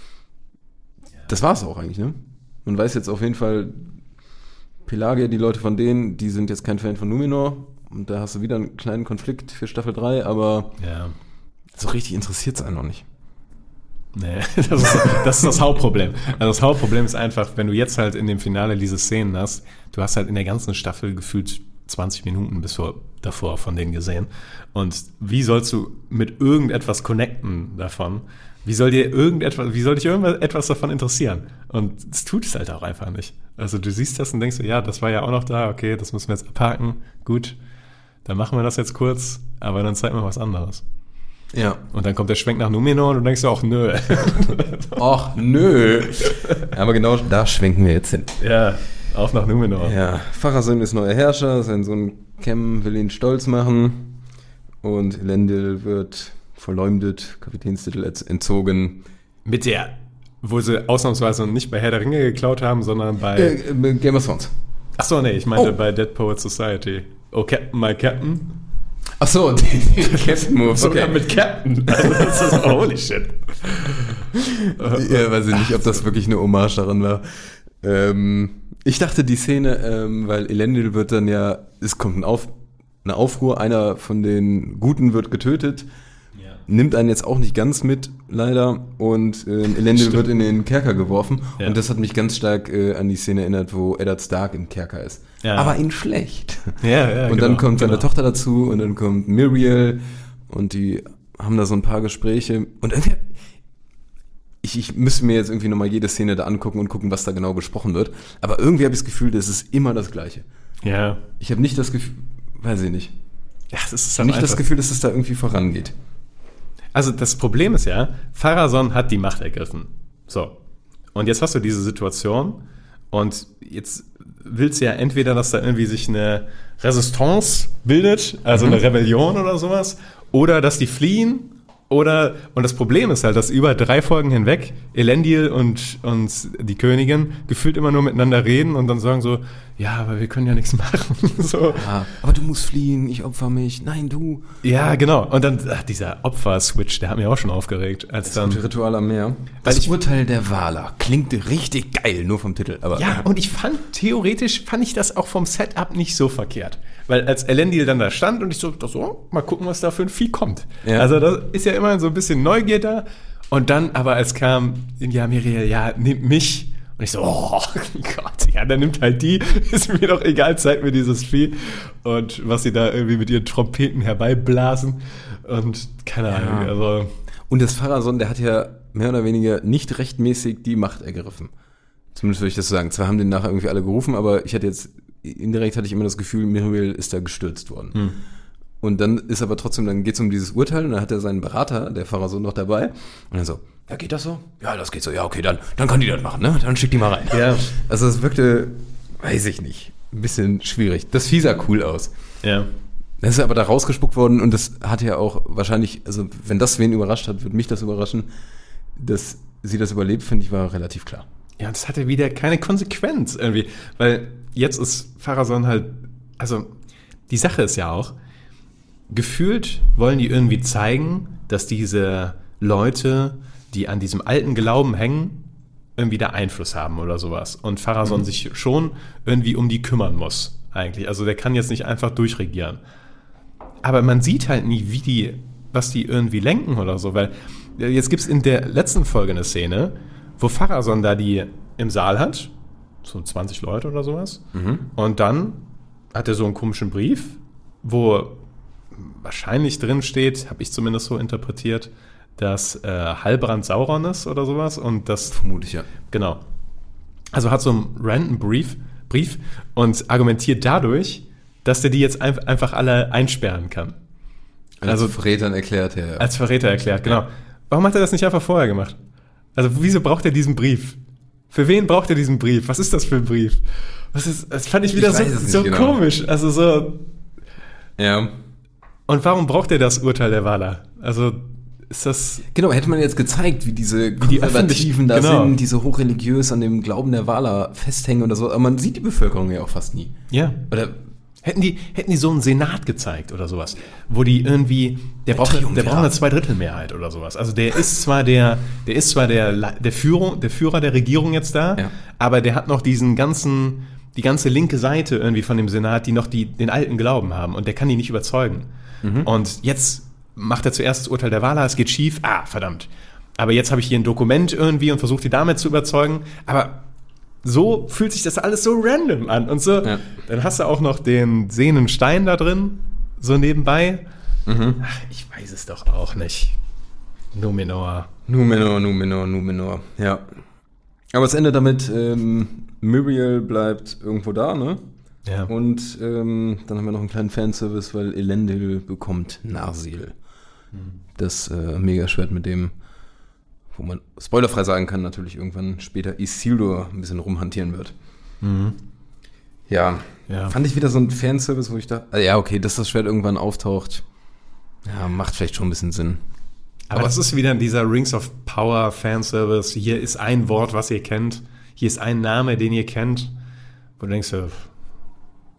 das war's auch eigentlich, ne? Man weiß jetzt auf jeden Fall, Pelagia, die Leute von denen, die sind jetzt kein Fan von Numenor und da hast du wieder einen kleinen Konflikt für Staffel 3, aber Ja. so richtig interessiert es einen noch nicht. Nee, das ist das Hauptproblem. Also das Hauptproblem ist einfach, wenn du jetzt halt in dem Finale diese Szenen hast, du hast halt in der ganzen Staffel gefühlt 20 Minuten davor von denen gesehen. Und wie sollst du mit irgendetwas connecten davon? Wie soll dich irgendetwas davon interessieren? Und es tut es halt auch einfach nicht. Also du siehst das und denkst dir, ja, das war ja auch noch da, okay, das müssen wir jetzt abhaken. Gut, dann machen wir das jetzt kurz, aber dann zeig mir was anderes. Ja. Und dann kommt der Schwenk nach Numenor und du denkst dir auch, nö. Och, nö. Aber genau da schwenken wir jetzt hin. Ja, auf nach Numenor. Ja, Farazin ist neuer Herrscher, sein Sohn Kem will ihn stolz machen und Elendil wird verleumdet, Kapitänstitel entzogen. Mit der, wo sie ausnahmsweise nicht bei Herr der Ringe geklaut haben, sondern bei... Game of Thrones. Achso, nee, ich meinte bei Dead Poets Society. Oh, Captain, my Captain. Ach so, die Captain Move. Sogar mit Captain. Also das ist holy shit. Ja, weiß ich nicht, ob das wirklich eine Hommage daran war. Ich dachte, die Szene, weil Elendil wird dann ja, es kommt eine Aufruhr, einer von den Guten wird getötet, nimmt einen jetzt auch nicht ganz mit, leider, und Elendil wird in den Kerker geworfen, und das hat mich ganz stark an die Szene erinnert, wo Eddard Stark im Kerker ist. Ja. Aber in schlecht. Ja, und dann kommt seine Tochter dazu, und dann kommt Miriel, und die haben da so ein paar Gespräche, und irgendwie ich müsste mir jetzt irgendwie nochmal jede Szene da angucken und gucken, was da genau besprochen wird. Aber irgendwie habe ich das Gefühl, das ist immer das Gleiche. Ja. Ich habe nicht das Gefühl, weiß ich nicht. Ja, das ist ich habe nicht das Gefühl, dass es da irgendwie vorangeht. Also das Problem ist ja, Pharazôn hat die Macht ergriffen. So. Und jetzt hast du diese Situation und jetzt willst du ja entweder, dass da irgendwie sich eine Resistance bildet, also eine Rebellion oder sowas, oder dass die fliehen. Und das Problem ist halt, dass über 3 Folgen hinweg Elendil und die Königin gefühlt immer nur miteinander reden und dann sagen so, ja, aber wir können ja nichts machen. So. Ja, aber du musst fliehen, ich opfer mich, nein, du. Ja, genau. Und dann dieser Opfer-Switch, der hat mich auch schon aufgeregt. Als das dann Ritual am Meer. Das Urteil der Valar klingt richtig geil, nur vom Titel. Aber ja, und theoretisch fand ich das auch vom Setup nicht so verkehrt. Weil als Elendil dann da stand und ich so, mal gucken, was da für ein Vieh kommt. Ja. Also das ist ja immer so ein bisschen Neugier da. Und dann aber als kam, ja, Miriel, ja, nimm mich. Und ich so, oh Gott, ja, dann nimmt halt die, ist mir doch egal, zeigt mir dieses Vieh. Und was sie da irgendwie mit ihren Trompeten herbeiblasen. Und keine Ahnung, also. Und das Pharazôn, der hat ja mehr oder weniger nicht rechtmäßig die Macht ergriffen. Zumindest würde ich das so sagen. Zwar haben den nachher irgendwie alle gerufen, aber indirekt hatte ich immer das Gefühl, Miriel ist da gestürzt worden. Und dann ist aber trotzdem, dann geht es um dieses Urteil und dann hat er seinen Berater, der Pharazôn, noch dabei. Und dann so, ja, geht das so? Ja, das geht so. Ja, okay, dann kann die das machen, ne? Dann schick die mal rein. Ja. Also es wirkte, weiß ich nicht, ein bisschen schwierig. Das Vieh sah cool aus. Ja. Das ist aber da rausgespuckt worden und das hat ja auch wahrscheinlich, also wenn das wen überrascht hat, würde mich das überraschen. Dass sie das überlebt, finde ich, war relativ klar. Ja, und das hatte wieder keine Konsequenz irgendwie, weil jetzt ist Pharazôn halt, also die Sache ist ja auch, gefühlt wollen die irgendwie zeigen, dass diese Leute, die an diesem alten Glauben hängen, irgendwie da Einfluss haben oder sowas. Und Pharazôn sich schon irgendwie um die kümmern muss, eigentlich. Also der kann jetzt nicht einfach durchregieren. Aber man sieht halt nie, was die irgendwie lenken oder so, weil jetzt gibt es in der letzten Folge eine Szene, wo Pharazôn da die im Saal hat, so 20 Leute oder sowas. Und dann hat er so einen komischen Brief, wo wahrscheinlich drin steht, habe ich zumindest so interpretiert, dass Halbrand Sauron ist oder sowas. Und das vermutlich, ja. Genau. Also hat so einen random Brief und argumentiert dadurch, dass der die jetzt einfach alle einsperren kann. Also Verrätern erklärt, ja. Als Verräter erklärt, genau. Warum hat er das nicht einfach vorher gemacht? Also wieso braucht er diesen Brief? Für wen braucht er diesen Brief? Was ist das für ein Brief? Das fand ich wieder so genau. Komisch. Also so. Ja. Und warum braucht er das Urteil der Valar? Also ist das... Genau, hätte man jetzt gezeigt, wie die Konservativen da sind, die so hochreligiös an dem Glauben der Valar festhängen oder so. Aber man sieht die Bevölkerung ja auch fast nie. Ja. Oder hätten die so einen Senat gezeigt oder sowas, wo die irgendwie, der braucht eine 2/3 oder sowas. Also der ist zwar der Führer der Regierung jetzt da, ja, aber der hat noch die ganze linke Seite irgendwie von dem Senat, die noch den alten Glauben haben und der kann die nicht überzeugen. Und jetzt macht er zuerst das Urteil der Valar, es geht schief, verdammt. Aber jetzt habe ich hier ein Dokument irgendwie und versuche die damit zu überzeugen, aber so fühlt sich das alles so random an und so. Ja. Dann hast du auch noch den sehenden Stein da drin, so nebenbei. Ach, ich weiß es doch auch nicht. Numenor. Ja. Aber es endet damit, Miriel bleibt irgendwo da, ne? Ja. Und dann haben wir noch einen kleinen Fanservice, weil Elendil bekommt Narsil. Das Megaschwert, mit dem, wo man spoilerfrei sagen kann, natürlich irgendwann später Isildur ein bisschen rumhantieren wird. Ja, fand ich wieder so ein Fanservice, wo ich dachte, ja, okay, dass das Schwert irgendwann auftaucht, ja, macht vielleicht schon ein bisschen Sinn. Aber das ist wieder dieser Rings of Power Fanservice. Hier ist ein Wort, was ihr kennt. Hier ist ein Name, den ihr kennt. Wo du denkst,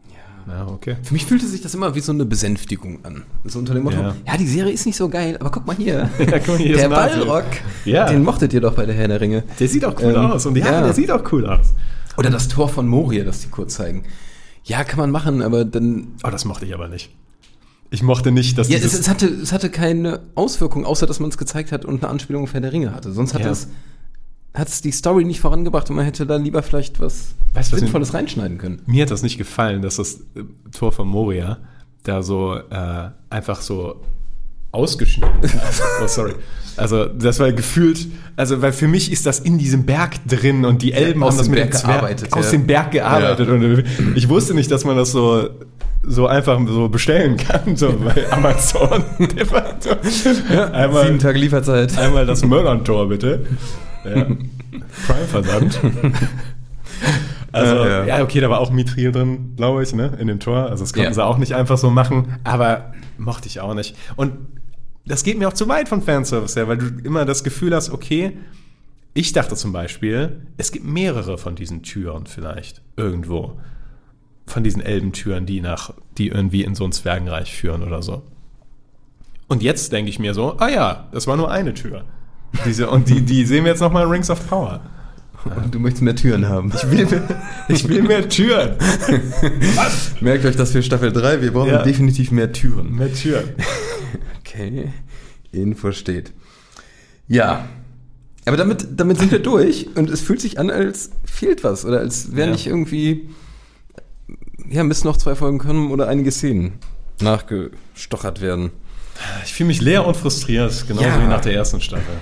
Ja, okay. Für mich fühlte sich das immer wie so eine Besänftigung an. So unter dem Motto, ja, die Serie ist nicht so geil, aber guck mal hier. Ja, guck mal, hier der ist Nazi. Balrog, Ja. den mochtet ihr doch bei der Herr der Ringe. Der sieht auch cool aus. Und der sieht auch cool aus. Oder das Tor von Moria, das die kurz zeigen. Ja, kann man machen, aber dann... Oh, das mochte ich aber nicht. Ich mochte nicht, dass Ja, es hatte keine Auswirkung, außer dass man es gezeigt hat und eine Anspielung auf Herr der Ringe hatte. Sonst hat es die Story nicht vorangebracht und man hätte da lieber vielleicht was Sinnvolles reinschneiden können. Mir hat das nicht gefallen, dass das Tor von Moria da so einfach so ausgeschnitten ist. Oh, sorry. Also das war gefühlt, also weil für mich ist das in diesem Berg drin und die Elben aus haben das dem mit Berg dem gearbeitet, aus ja. dem Berg gearbeitet. Ja. Und ich wusste nicht, dass man das so einfach so bestellen kann, so bei Amazon. Einmal 7 Tage Lieferzeit. Einmal das Möllern-Tor, bitte. Ja. Prime verdammt. Also, ja, okay, da war auch Mithril drin, glaube ich, ne, in dem Tor. Also das konnten sie auch nicht einfach so machen, aber mochte ich auch nicht. Und das geht mir auch zu weit von Fanservice her, weil du immer das Gefühl hast, okay, ich dachte zum Beispiel, es gibt mehrere von diesen Türen vielleicht irgendwo. Von diesen Elbentüren, die irgendwie in so ein Zwergenreich führen oder so. Und jetzt denke ich mir so, ja, das war nur eine Tür. Die sehen wir jetzt nochmal in Rings of Power. Und du möchtest mehr Türen haben. Ich will mehr Türen. Was? Merkt euch das für Staffel 3, wir brauchen definitiv mehr Türen. Mehr Türen. Okay, Info steht. Ja, aber damit sind wir durch und es fühlt sich an, als fehlt was oder als wäre nicht irgendwie, müssen noch 2 Folgen kommen oder einige Szenen nachgestochert werden. Ich fühle mich leer und frustriert, genauso wie nach der ersten Staffel.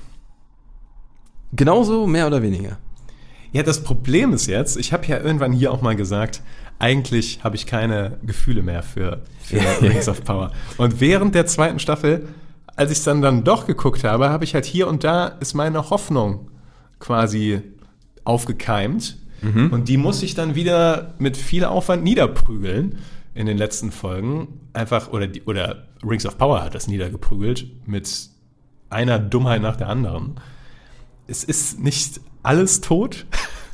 Genauso, mehr oder weniger. Ja, das Problem ist jetzt, ich habe ja irgendwann hier auch mal gesagt, eigentlich habe ich keine Gefühle mehr für Rings of Power. Und während der 2. Staffel, als ich es dann doch geguckt habe, habe ich halt hier und da ist meine Hoffnung quasi aufgekeimt. Mhm. Und die muss ich dann wieder mit viel Aufwand niederprügeln in den letzten Folgen. Einfach, oder Rings of Power hat das niedergeprügelt mit einer Dummheit nach der anderen. Es ist nicht alles tot,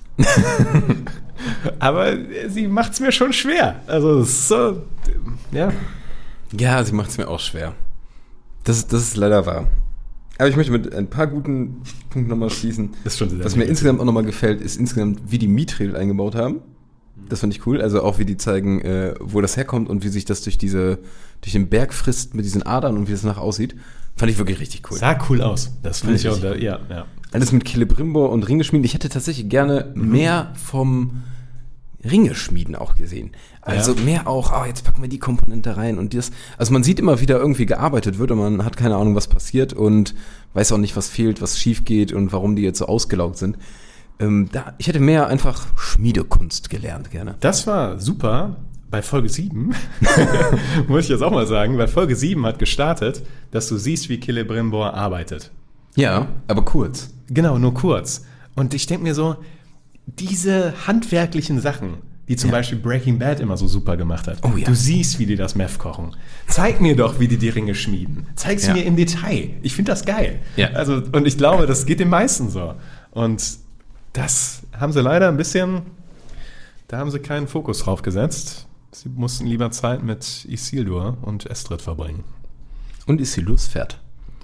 aber sie macht es mir schon schwer. Also so, ja. Ja, sie macht es mir auch schwer. Das ist leider wahr. Aber ich möchte mit ein paar guten Punkten nochmal schließen. Das ist schon sehr Was mir insgesamt auch nochmal gefällt, ist insgesamt, wie die Mithril eingebaut haben. Das fand ich cool. Also auch wie die zeigen, wo das herkommt und wie sich das durch den Berg frisst mit diesen Adern und wie das nachher aussieht. Fand ich wirklich richtig cool. Sah cool aus. Das fand ich auch, ja. Alles mit Celebrimbor und Ringeschmieden. Ich hätte tatsächlich gerne mehr vom Ringeschmieden auch gesehen. Also mehr auch, jetzt packen wir die Komponente rein und das. Also man sieht immer wieder irgendwie gearbeitet wird und man hat keine Ahnung, was passiert und weiß auch nicht, was fehlt, was schief geht und warum die jetzt so ausgelaugt sind. Ich hätte mehr einfach Schmiedekunst gelernt gerne. Das war super. Bei Folge 7, muss ich jetzt auch mal sagen, weil Folge 7 hat gestartet, dass du siehst, wie Celebrimbor arbeitet. Ja, aber kurz. Genau, nur kurz. Und ich denke mir so, diese handwerklichen Sachen, die zum Beispiel Breaking Bad immer so super gemacht hat. Oh, ja. Du siehst, wie die das Meth kochen. Zeig mir doch, wie die Ringe schmieden. Zeig es mir im Detail. Ich finde das geil. Ja. Also, und ich glaube, das geht den meisten so. Und das haben sie leider ein bisschen, da haben sie keinen Fokus drauf gesetzt. Sie mussten lieber Zeit mit Isildur und Estrid verbringen. Und Isildurs Pferd.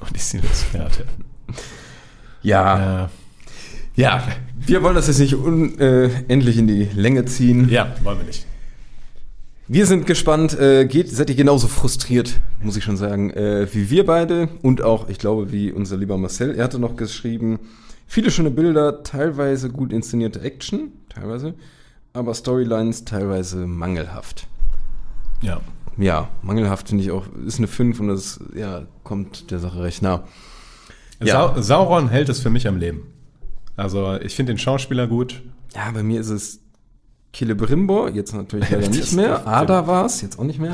Ja. Ja, wir wollen das jetzt nicht unendlich in die Länge ziehen. Ja, wollen wir nicht. Wir sind gespannt. Seid ihr genauso frustriert, muss ich schon sagen, wie wir beide und auch, ich glaube, wie unser lieber Marcel. Er hatte noch geschrieben, viele schöne Bilder, teilweise gut inszenierte Action, aber Storylines teilweise mangelhaft. Ja. Ja, mangelhaft finde ich auch, ist eine 5 und das kommt der Sache recht nah. Ja. Sauron hält es für mich am Leben. Also ich finde den Schauspieler gut. Ja, bei mir ist es Celebrimbor, jetzt natürlich leider nicht mehr. Ada war es, jetzt auch nicht mehr.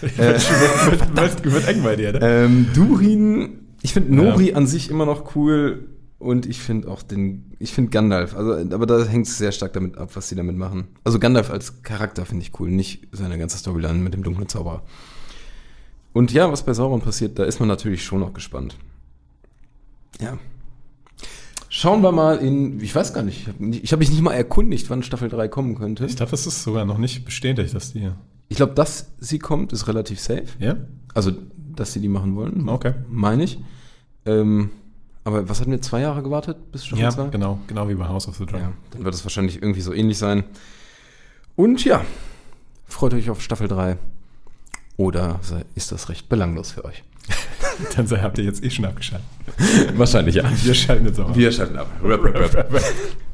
Wird eng bei dir, ne? Durin, ich finde Nori an sich immer noch cool und ich finde auch Gandalf, aber da hängt es sehr stark damit ab, was sie damit machen. Also Gandalf als Charakter finde ich cool, nicht seine ganze Storyline mit dem dunklen Zauberer. Und ja, was bei Sauron passiert, da ist man natürlich schon noch gespannt. Ja. Schauen wir mal ich weiß gar nicht, ich habe mich nicht mal erkundigt, wann Staffel 3 kommen könnte. Ich glaube, das ist sogar noch nicht bestätigt, dass die Ich glaube, dass sie kommt, ist relativ safe. Ja? Also, dass sie die machen wollen, Okay. meine ich. Aber was hatten wir, 2 Jahre gewartet bis Staffel 2? Genau wie bei House of the Dragon. Ja, dann wird es wahrscheinlich irgendwie so ähnlich sein. Und ja, freut euch auf Staffel 3. Oder ist das recht belanglos für euch? Dann habt ihr jetzt schon abgeschaltet. Wahrscheinlich, ja. Wir schalten jetzt auch ab. Wir schalten ab. Rap, rap, rap.